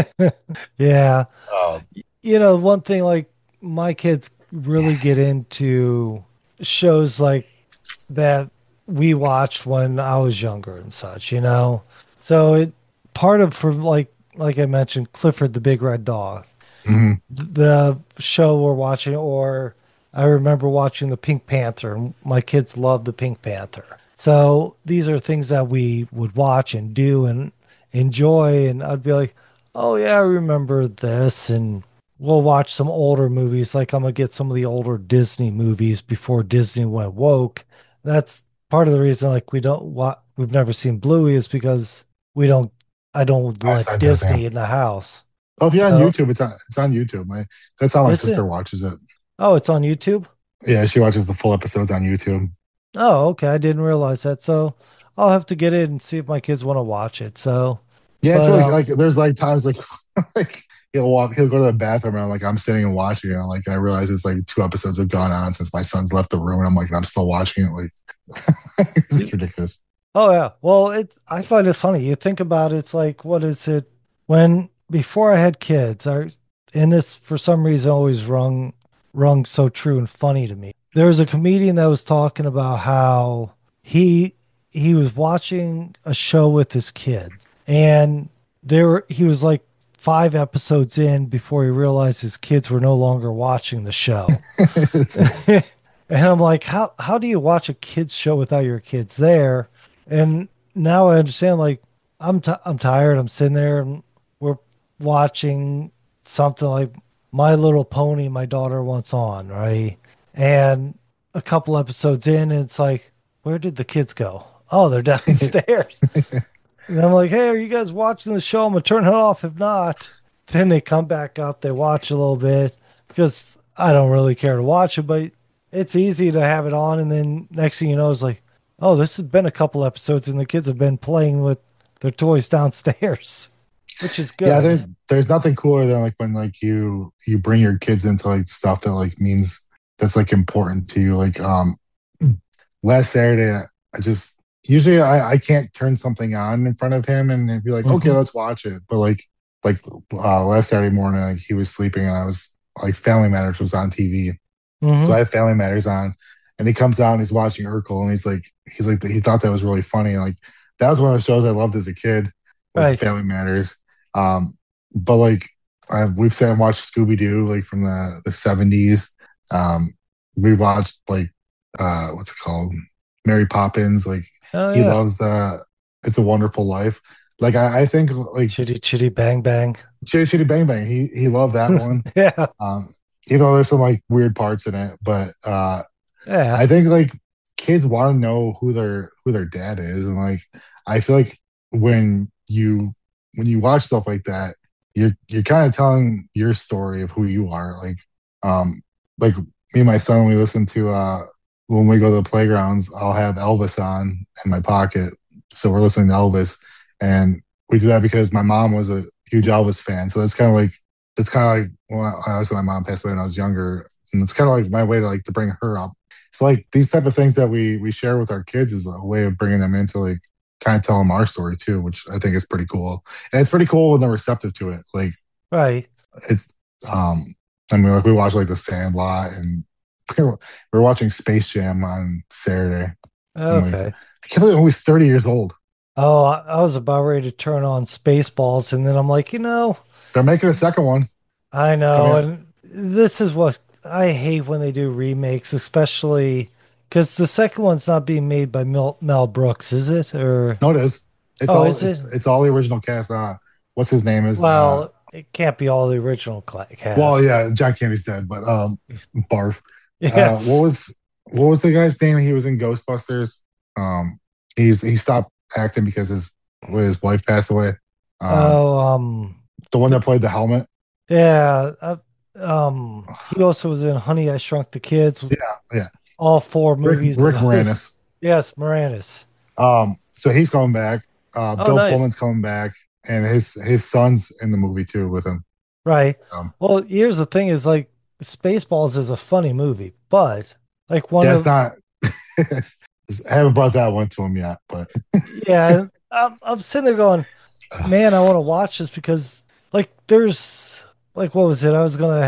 Yeah. Oh, One thing like my kids really get into shows like that we watched when I was younger and such. So it part of for like I mentioned, Clifford the Big Red Dog, mhm. the show we're watching, or I remember watching the Pink Panther. My kids love the Pink Panther. So these are things that we would watch and do and enjoy. And I'd be like, oh, yeah, I remember this. And we'll watch some older movies. Like I'm going to get some of the older Disney movies before Disney went woke. That's part of the reason, like, we've never seen Bluey is because I don't That's let on Disney. Disney in the house. Oh, if you're on So, YouTube, it's on YouTube. That's how my is sister it? watches it. Oh, it's on YouTube? Yeah, she watches the full episodes on YouTube. Oh, okay. I didn't realize that. So I'll have to get it and see if my kids want to watch it. So, Yeah, it's but really like there's like times like like he'll go to the bathroom and I'm like I'm sitting and watching it. And like I realize it's like two episodes have gone on since my son's left the room. And I'm like I'm still watching it. Like it's ridiculous. oh yeah. Well, I find it funny. You think about it, it's like what is it when before I had kids, and this for some reason always rung so true and funny to me. There was a comedian that was talking about how he he was watching a show with his kids, and he was like 5 episodes in before he realized his kids were no longer watching the show. And I'm like, how do you watch a kids show without your kids there? And now I understand. Like, I'm tired. I'm sitting there, and we're watching something like My Little Pony. My daughter wants on, right? And a couple episodes in, and it's like, where did the kids go? Oh, they're downstairs. And I'm like, hey, are you guys watching the show? I'm gonna turn it off. If not, then they come back up. They watch a little bit because I don't really care to watch it, but it's easy to have it on. And then next thing you know, it's like, oh, this has been a couple episodes, and the kids have been playing with their toys downstairs, which is Yeah, good. there's nothing cooler than like when like you bring your kids into like stuff that like means that's like important to you. Like last Saturday, I just usually I can't turn something on in front of him and be like, okay, Hmm. let's watch it. But like last Saturday morning, like he was sleeping and I was like Family Matters was on TV, so Hmm. I have Family Matters on, and he comes out and he's watching Urkel and he's like he thought that was really funny. Like that was one of the shows I loved as a kid was Right. Family Matters. Um, but like we've sat and watched Scooby Doo like from the 70s. Um, we watched like what's it called? Mary Poppins. Like Oh he yeah. loves the It's a Wonderful Life. Like I think like Chitty chitty bang bang. Chitty Chitty Bang Bang. He loved that one. Yeah. Um, even though there's some like weird parts in it, but Yeah. I think like kids want to know who their dad is, and like I feel like when you watch stuff like that, you're kind of telling your story of who you are. Um, like me and my son, when we listen to when we go to the playgrounds, I'll have Elvis on in my pocket, so we're listening to Elvis, and we do that because my mom was a huge Elvis fan. So that's kind of like well, obviously my mom passed away when I was younger, and it's kind of like my way to like to bring her up. So like these type of things that we share with our kids is a way of bringing them into like kind of tell them our story too, which I think is pretty cool. And it's pretty cool when they're receptive to it. Like Right. it's, I mean, like we watch like The Sandlot and we were watching Space Jam on Saturday. I'm like, Okay. I can't believe he's 30 years old. Oh, I was about ready to turn on Spaceballs, and then I'm like, They're making a second one. I It's coming know, out. and this is what I hate when they do remakes, especially because the second one's not being made by Mel Brooks, is it? Or No, it is. It's oh, all is it's it? it's all the original cast. What's his name is Well, it can't be all the original well, cast. yeah, John Candy's dead, but barf. What Yes. was the guy's name? He was in Ghostbusters. Um, he stopped acting because his wife passed away. Um, Oh, the one th- that played the helmet. yeah. He also was in Honey, I Shrunk the Kids, Yeah, yeah. all four movies of Rick those. Moranis. Yes, Moranis. So he's coming back. Oh, Bill Pullman's nice. coming back, and his son's in the movie too with him. Right. Um, Well, here's the thing is like Spaceballs is a funny movie, but like one that's of not. I haven't brought that one to him yet, but yeah, I'm sitting there going, man, I want to watch this because like there's like what was it?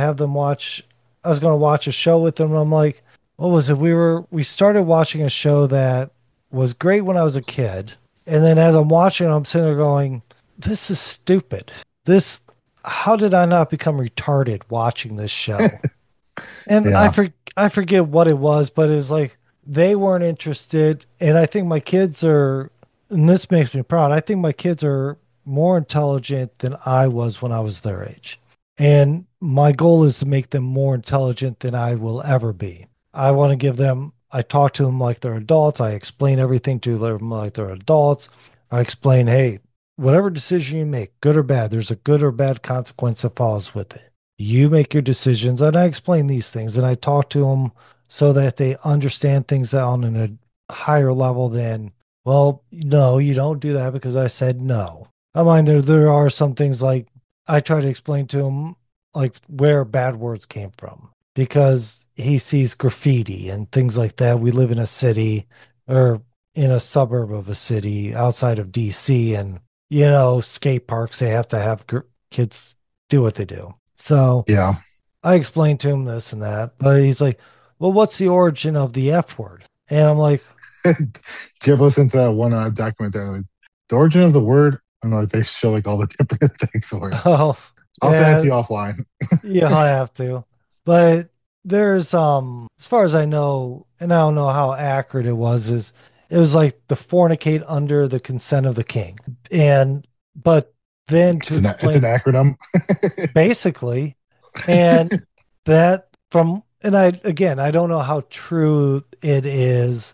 I was gonna watch a show with them and I'm like, what was it? We started watching a show that was great when I was a kid. And then as I'm watching, I'm sitting there going, this is stupid. This How did I not become retarded watching this show? And yeah, I forget what it was, but it was like they weren't interested. And I think my kids are, and this makes me proud. I think my kids are more intelligent than I was when I was their age. And my goal is to make them more intelligent than I will ever be. I want to give them, I talk to them like they're adults. I explain everything to them like they're adults. I explain, hey, whatever decision you make, good or bad, there's a good or bad consequence that follows with it. You make your decisions. And I explain these things and I talk to them so that they understand things on a higher level than, well, no, you don't do that because I said no. I mind there are some things like I try to explain to him like where bad words came from because he sees graffiti and things like that. We live in a city or in a suburb of a city outside of DC and skate parks they have to have kids do what they do. So yeah. I explained to him this and that, but he's like, well, what's the origin of the F word? And I'm like, Did you ever listen to that one documentary, like the origin of the word? And like they show like all the different things for it. oh, I'll send it to yeah, you offline. yeah, I have to. But there's as far as I know, and I don't know how accurate it was, is it was like the fornicate under the consent of the king. And but then to It's an explain acronym. basically, and that from and I again I don't know how true it is.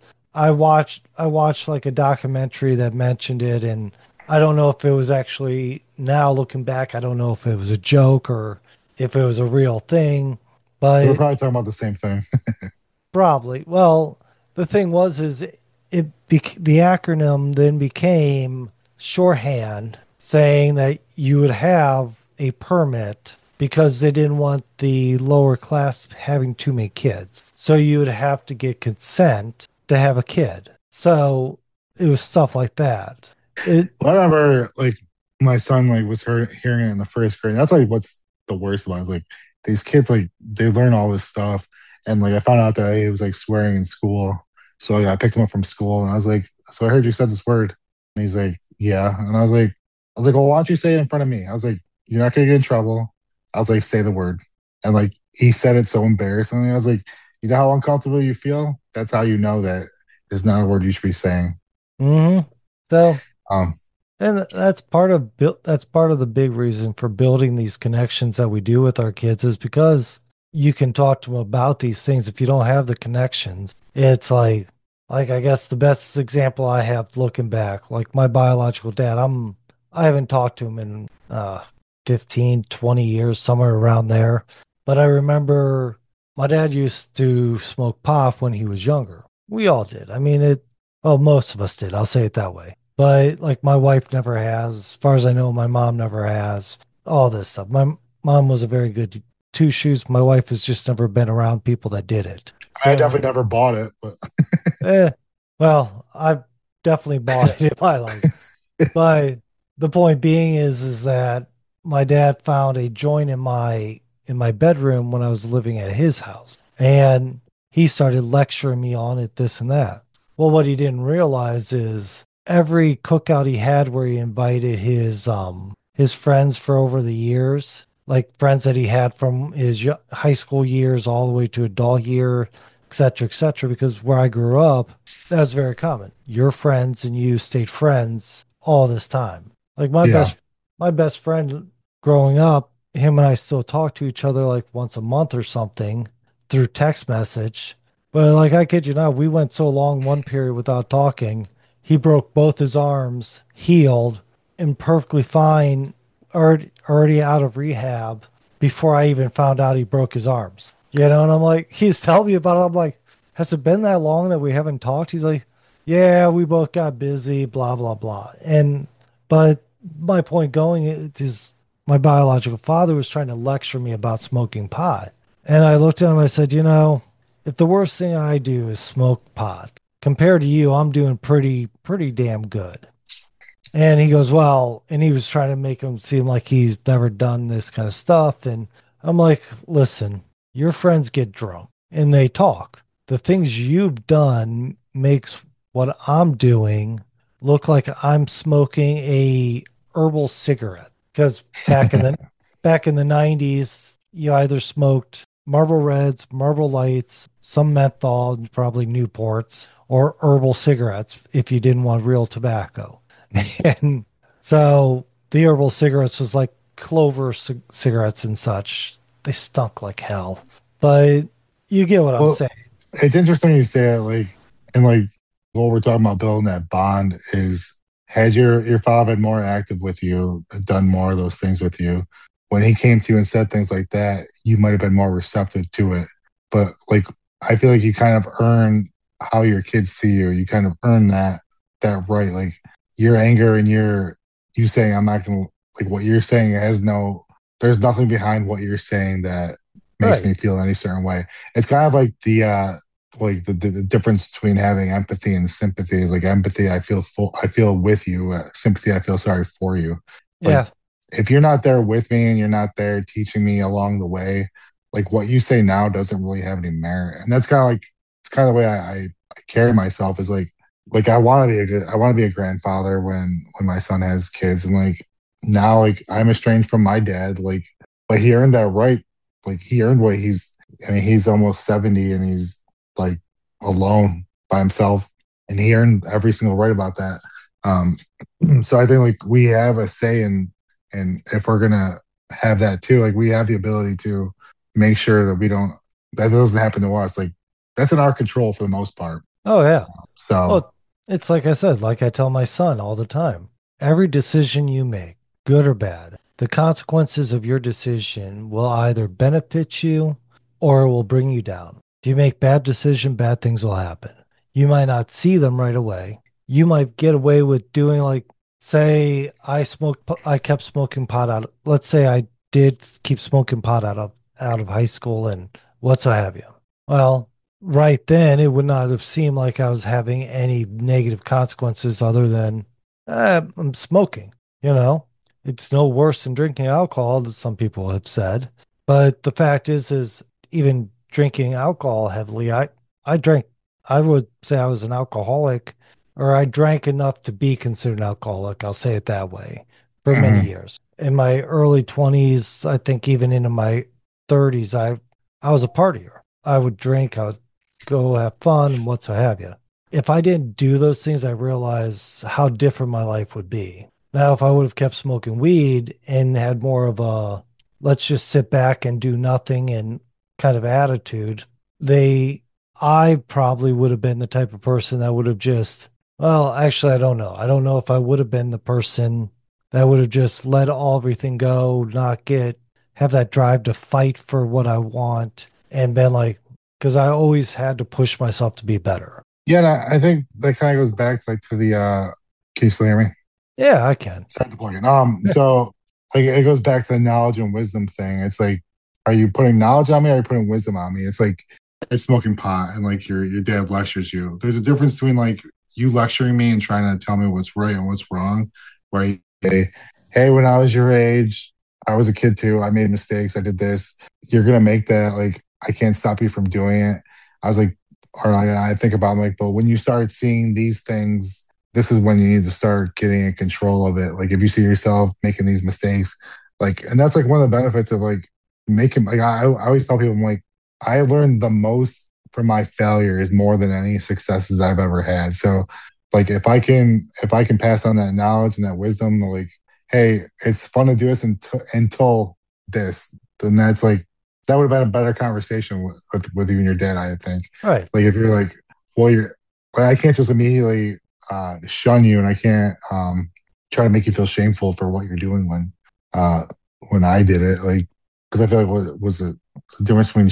I watched like a documentary that mentioned it and I don't know if it was actually now looking back, I don't know if it was a joke or if it was a real thing, We're but probably talking about the same thing. probably. Well, the thing was is the acronym then became shorthand saying that you would have a permit because they didn't want the lower class having too many kids. So you would have to get consent to have a kid. So it was stuff like that. It Well, I remember like my son like was hearing it in the first grade. That's like what's the worst about it, is like these kids like they learn all this stuff, and like I found out that he was like swearing in school. So like, I picked him up from school, and I was like, "So I heard you said this word," and he's like, "Yeah," and I was like, "Well, why don't you say it in front of me?" I was like, "You're not gonna get in trouble." I was like, "Say the word," and like he said it so embarrassingly. I was like, "You know how uncomfortable you feel? That's how you know that is not a word you should be saying." mhm. So Um, and that's part of the big reason for building these connections that we do with our kids is because you can talk to them about these things. If you don't have the connections, it's like I guess the best example I have looking back, like my biological dad, I haven't talked to him in 15, 20 years, somewhere around there. But I remember my dad used to smoke pot when he was younger. We all did. I mean, well, most of us did. I'll say it that way. But like my wife never has. As far as I know, my mom never has. All this stuff. My mom was a very good two shoes. My wife has just never been around people that did it. I So, definitely never bought it, but eh, well, I've definitely bought it in my life. But the point being is that my dad found a joint in my bedroom when I was living at his house. And he started lecturing me on it, this and that. Well, what he didn't realize is every cookout he had where he invited his friends for over the years, like friends that he had from his high school years all the way to adult year, et cetera, because where I grew up, that was very common. Your friends and you stayed friends all this time. Like Yeah. my best friend growing up, him and I still talk to each other like once a month or something through text message. But like I kid you not, we went so long one period without talking. He broke both his arms, healed, and perfectly fine, already out of rehab before I even found out he broke his arms. You know, and I'm like, he's telling me about it. I'm like, has it been that long that we haven't talked? He's like, yeah, we both got busy, blah, blah, blah. But my point going is my biological father was trying to lecture me about smoking pot. And I looked at him, I said, if the worst thing I do is smoke pot, compared to you, I'm doing pretty damn good. And he goes, well, and he was trying to make him seem like he's never done this kind of stuff. And I'm like, listen, your friends get drunk and they talk. The things you've done makes what I'm doing look like I'm smoking a herbal cigarette. Because back in the 90s, you either smoked Marlboro Reds, Marlboro Lights, some menthol, and probably Newports, or herbal cigarettes if you didn't want real tobacco. And so the herbal cigarettes was like clover cigarettes and such. They stunk like hell. But you get what I'm Well, saying. it's interesting you say it, like, and like what we're talking about building that bond is, had your father been more active with you, done more of those things with you, when he came to you and said things like that, you might have been more receptive to it. But like, I feel like you kind of earn how your kids see you. You kind of earn that right. Like your anger and you saying I'm not gonna, like what you're saying has no, there's nothing behind what you're saying that makes me Right. feel any certain way. It's kind of like the difference between having empathy and sympathy is like empathy, I feel with you. Sympathy, I feel sorry for you. Like Yeah. if you're not there with me and you're not there teaching me along the way, like what you say now doesn't really have any merit. And that's kind of like it's kind of the way I carry myself is like I want to be a grandfather when my son has kids, and like now like I'm estranged from my dad, like but he earned that right. Like he earned what I mean, he's almost 70 and he's like alone by himself, and he earned every single right about that. Um, so I think like we have a say in, and if we're gonna have that too, like we have the ability to make sure that that doesn't happen to us. Like that's in our control for the most part. Oh, yeah. So Well, it's like I said, like I tell my son all the time, every decision you make, good or bad, the consequences of your decision will either benefit you or it will bring you down. If you make bad decision, bad things will happen. You might not see them right away. You might get away with doing like, say, I kept smoking pot out. Let's say I did keep smoking pot out of high school and what's have you. Well, right then it would not have seemed like I was having any negative consequences other than I'm smoking, you know. It's no worse than drinking alcohol, as some people have said. But the fact is even drinking alcohol heavily, I drank, I would say I was an alcoholic, or I drank enough to be considered an alcoholic. I'll say it that way for many mhm. years. In my early 20s, I think even into my 30s, I was a partier. I would drink, I would go have fun and what so have you. If I didn't do those things, I realized how different my life would be. Now, if I would have kept smoking weed and had more of a let's just sit back and do nothing and kind of attitude, they, I probably would have been the type of person that would have just, well, actually, I don't know. I don't know if I would have been the person that would have just let everything go, not have that drive to fight for what I want and been like, because I always had to push myself to be better. Yeah, and I think that kind of goes back to like to the can you still hear me? Yeah, I can. Start to plug in. So like it goes back to the knowledge and wisdom thing. It's like, are you putting knowledge on me or are you putting wisdom on me? It's like it's smoking pot and like your dad lectures you. There's a difference between like you lecturing me and trying to tell me what's right and what's wrong. Right? Hey, when I was your age, I was a kid too. I made mistakes. I did this. You're gonna make that like I can't stop you from doing it. I was like, or like, I think about, I'm like, but when you start seeing these things, this is when you need to start getting in control of it. Like if you see yourself making these mistakes, like, and that's like one of the benefits of like making, like, I always tell people, I'm like, I learned the most from my failures more than any successes I've ever had. So like if I can pass on that knowledge and that wisdom, like, hey, it's fun to do this until this, then that's like that would have been a better conversation with you and your dad, I think. Right. Like if you're like, well, you're like, I can't just immediately shun you, and I can't try to make you feel shameful for what you're doing when I did it, like, because I feel like what was the difference between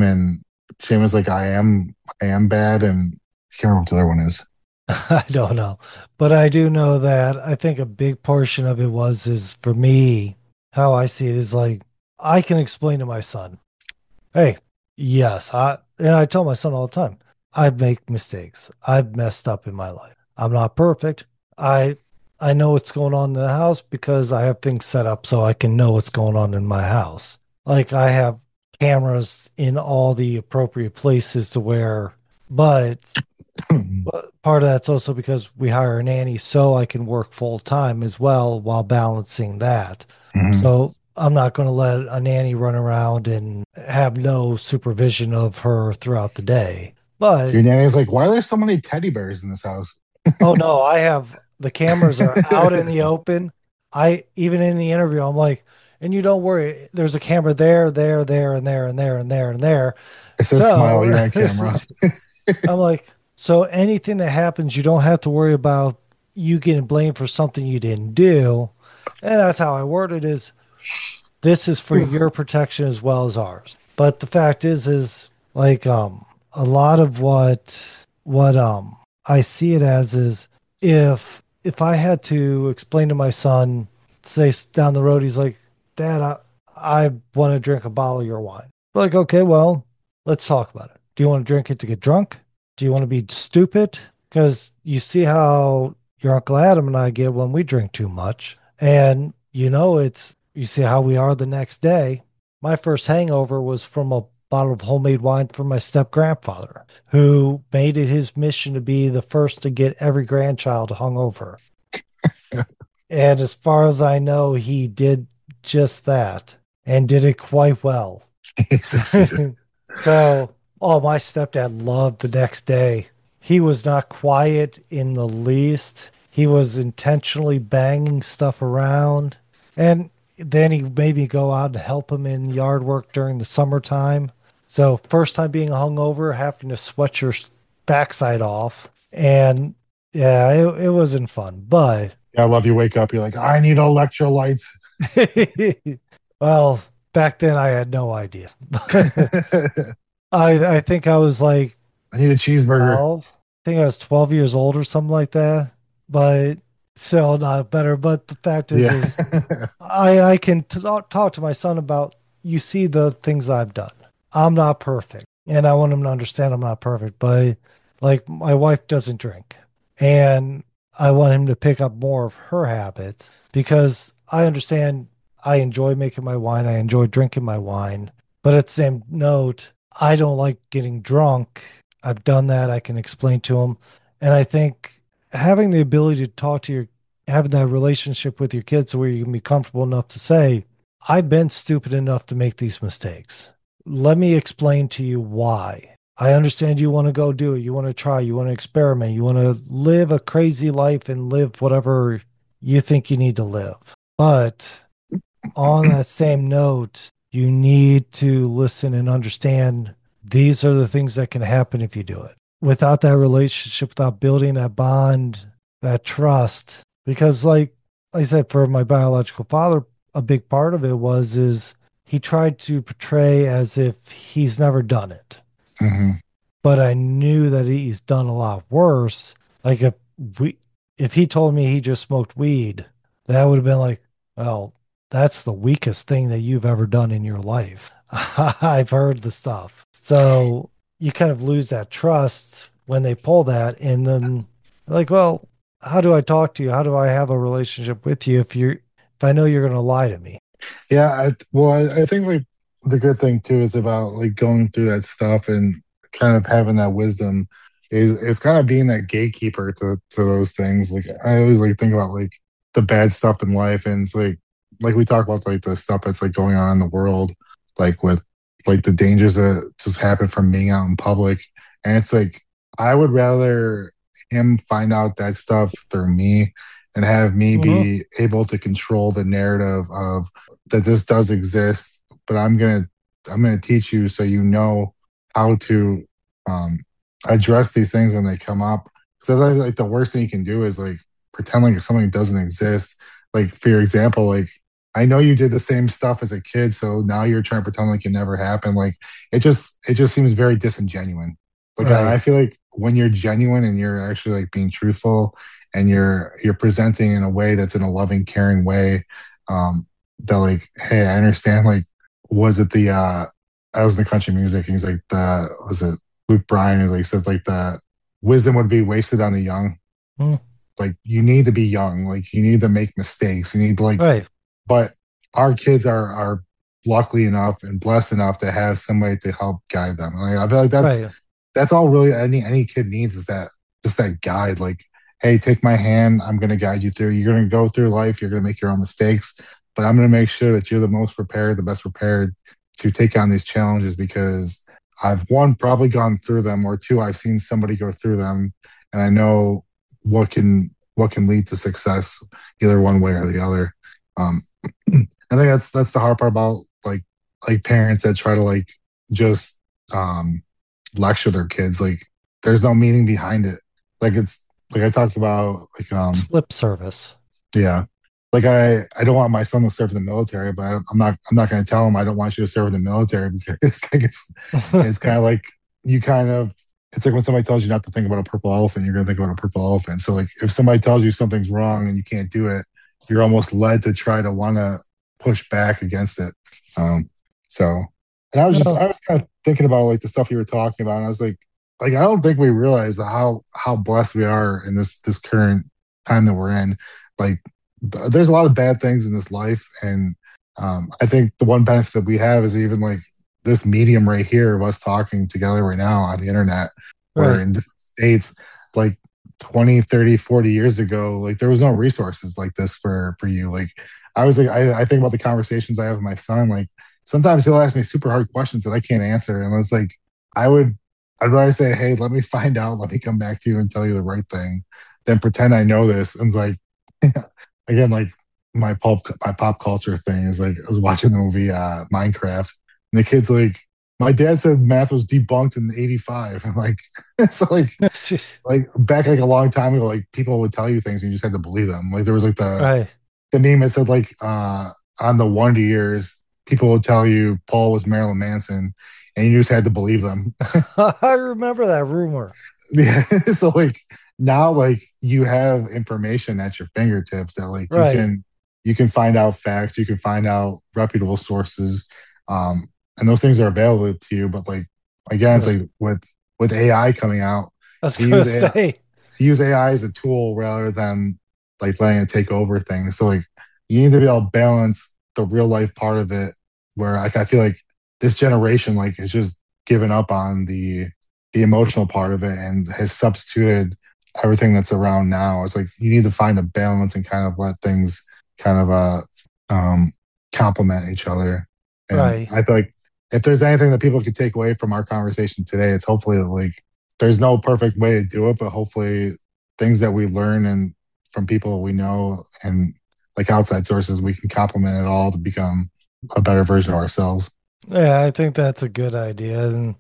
shame is like I am bad, and I can't remember what the other one is. I don't know. But I do know that I think a big portion of it is for me, how I see it is like I can explain to my son, hey, yes, and I tell my son all the time, I make mistakes. I've messed up in my life. I'm not perfect. I I know what's going on in the house because I have things set up so I can know what's going on in my house. Like I have cameras in all the appropriate places to where, but part of that's also because we hire a nanny so I can work full time as well while balancing that. Mhm. So I'm not going to let a nanny run around and have no supervision of her throughout the day. But Your nanny's like, why are there so many teddy bears in this house? oh no, I have the cameras are out in the open. I even in the interview, I'm like, and you don't worry, there's a camera there, there, there, and there, and there, and there, and there. It says smile, So you're on camera. I'm like, so anything that happens, you don't have to worry about you getting blamed for something you didn't do. And that's how I word it is this is for your protection as well as ours. But the fact is like a lot of what I see it as is if I had to explain to my son, say down the road, he's like, Dad, I want to drink a bottle of your wine. Like, okay, well, let's talk about it. Do you want to drink it to get drunk? Do you want to be stupid? Because you see how your Uncle Adam and I get when we drink too much. And you see how we are the next day. My first hangover was from a bottle of homemade wine from my step grandfather, who made it his mission to be the first to get every grandchild hungover. And as far as I know, he did just that and did it quite well. He succeeded. So, oh, my stepdad loved the next day. He was not quiet in the least. He was intentionally banging stuff around. And then he made me go out and help him in yard work during the summertime. So, first time being hungover, having to sweat your backside off. And yeah, it wasn't fun. But, Yeah, I love you. Wake up, you're like, I need electrolytes. well, back then I had no idea. I I think I was like need a cheeseburger. 12. I think I was 12 years old or something like that. But still not better. But the fact Yeah. is I can talk to my son about you see the things I've done. I'm not perfect. And I want him to understand I'm not perfect. But like my wife doesn't drink. And I want him to pick up more of her habits because I understand I enjoy making my wine. I enjoy drinking my wine. But at the same note, I don't like getting drunk. I've done that. I can explain to him. And I think having the ability to having that relationship with your kids where you can be comfortable enough to say, I've been stupid enough to make these mistakes. Let me explain to you why. I understand you want to go do it. You want to try. You want to experiment. You want to live a crazy life and live whatever you think you need to live. But on that same note, you need to listen and understand these are the things that can happen if you do it. Without that relationship, without building that bond, that trust, because like I said, for my biological father, a big part of it is he tried to portray as if he's never done it. Mhm. But I knew that he's done a lot worse. Like we if he told me he just smoked weed, that would have been like, well, that's the weakest thing that you've ever done in your life. I've heard the stuff. So you kind of lose that trust when they pull that and then like, well, how do I talk to you? How do I have a relationship with you if I know you're going to lie to me? Yeah, well, I think like the good thing too is about like going through that stuff and kind of having that wisdom is kind of being that gatekeeper to those things. Like I always like think about like the bad stuff in life, and it's like we talk about like the stuff that's like going on in the world, like with like the dangers that just happen from being out in public. And it's like I would rather him find out that stuff through me and have me Mhm. be able to control the narrative of that this does exist, but I'm gonna teach you so you know how to um, address these things when they come up. So like the worst thing you can do is like pretend like something doesn't exist. Like for your example, like I know you did the same stuff as a kid, so now you're trying to pretend like it never happened. Like it just seems very disingenuous. Like I Right. feel like when you're genuine and you're actually like being truthful and you're presenting in a way that's in a loving, caring way, that like, hey, I understand. Like, was it the I was in the country music, and he's like the was it Luke Bryan is like says like the wisdom would be wasted on the young. Mm. Like you need to be young. Like you need to make mistakes. You need to like, Right. but our kids are lucky enough and blessed enough to have somebody to help guide them. Like, I feel like Right. that's all really any kid needs is that just that guide. Like, hey, take my hand. I'm gonna guide you through. You're gonna go through life. You're gonna make your own mistakes, but I'm gonna make sure that you're the most prepared, the best prepared to take on these challenges because I've one probably gone through them, or two, I've seen somebody go through them, and I know what can lead to success, either one way or the other. Um, I think that's the hard part about like parents that try to like just um lecture their kids. Like there's no meaning behind it. Like it's like I talked about like Slip service. yeah. Like I don't want my son to serve in the military, but I'm not going to tell him I don't want you to serve in the military because like it's kind of like you kind of it's like when somebody tells you not to think about a purple elephant, you're going to think about a purple elephant. So like if somebody tells you something's wrong and you can't do it, you're almost led to try to want to push back against it. Um, so and No. I was kind of thinking about like the stuff you were talking about, and I was like I don't think we realize how blessed we are in this current time that we're in. Like there's a lot of bad things in this life, and I think the one benefit that we have is even like this medium right here of us talking together right now on the internet, where Right. in different states, like 20, 30, 40 years ago, like there was no resources like this for you. Like I was like, I think about the conversations I have with my son. Like sometimes he'll ask me super hard questions that I can't answer. And it's like, I would, I'd rather say, hey, let me find out, let me come back to you and tell you the right thing than pretend I know this. And it's like, again, like my pop culture thing is like I was watching the movie Minecraft, and the kid's like, my dad said math was debunked in '85. I'm like, so It's just like back like a long time ago, like people would tell you things and you just had to believe them. Like there was like right. the meme that said like on the Wonder Years, people would tell you Paul was Marilyn Manson, and you just had to believe them. I remember that rumor. Yeah. So like now like you have information at your fingertips that like Right. you can find out facts, you can find out reputable sources, and those things are available to you. But like again, it's Yes. like with AI coming out, I was we gonna use AI, say. use AI as a tool rather than like letting it take over things. So like you need to be able to balance the real life part of it, where like I feel like this generation like is just given up on the emotional part of it and has substituted everything that's around now. It's like you need to find a balance and kind of let things kind of um complement each other. And Right. I feel like if there's anything that people could take away from our conversation today, it's hopefully that like there's no perfect way to do it, but hopefully things that we learn and from people we know and like outside sources, we can complement it all to become a better version of ourselves. Yeah, I think that's a good idea. And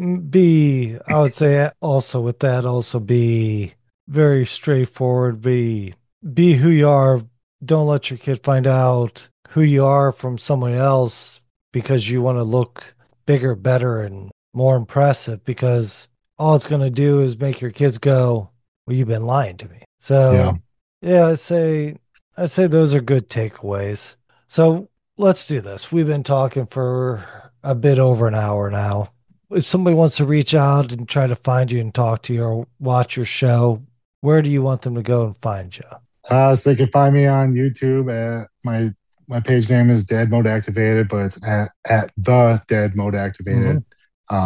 I would say also with that, also be very straightforward. Be who you are. Don't let your kid find out who you are from someone else because you want to look bigger, better, and more impressive. Because all it's going to do is make your kids go, "Well, you've been lying to me." Yeah. So, yeah, I say those are good takeaways. So let's do this. We've been talking for a bit over an hour now. If somebody wants to reach out and try to find you and talk to you or watch your show, where do you want them to go and find you? So you can find me on YouTube at my page name is Dad Mode Activated, but it's at the Dad Mode Hmm. Activated.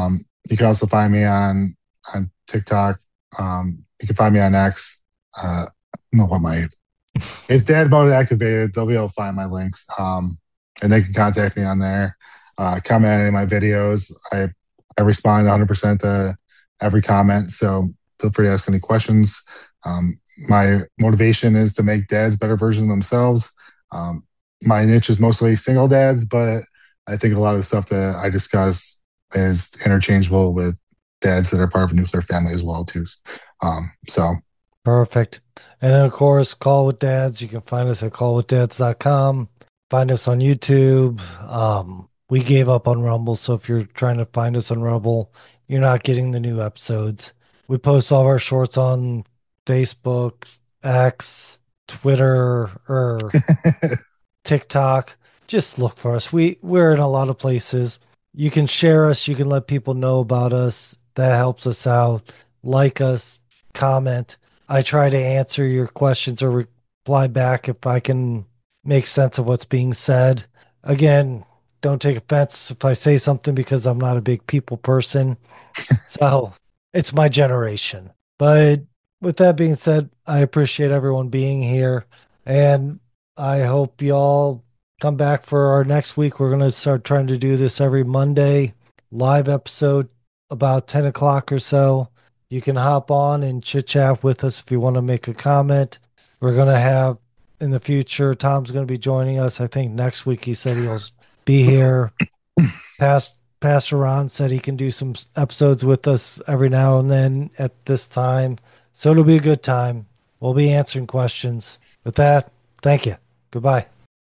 You can also find me on TikTok. You can find me on X. I don't know what my it's dad mode activated. They'll be able to find my links. And they can contact me on there. Comment on any of my videos. I respond 100% to every comment. So feel free to ask any questions. My motivation is to make dads better versions of themselves. My niche is mostly single dads, but I think a lot of the stuff that I discuss is interchangeable with dads that are part of a nuclear family as well too. So Perfect. And then, of course, Call with Dads. You can find us at callwithdads.com. Find us on YouTube. We gave up on Rumble, so if you're trying to find us on Rumble, you're not getting the new episodes. We post all of our shorts on Facebook, X, Twitter, or TikTok. Just look for us. We're in a lot of places. You can share us. You can let people know about us. That helps us out. Like us, comment. I try to answer your questions or reply back if I can make sense of what's being said. Again, don't take offense if I say something because I'm not a big people person. So it's my generation. But with that being said, I appreciate everyone being here. And I hope y'all come back for our next week. We're going to start trying to do this every Monday, live episode about 10 o'clock or so. You can hop on and chit chat with us if you want to make a comment. We're going to have in the future, Tom's going to be joining us. I think next week he said he'll be here. Pastor Ron said he can do some episodes with us every now and then at this time. So it'll be a good time. We'll be answering questions. With that, thank you. Goodbye.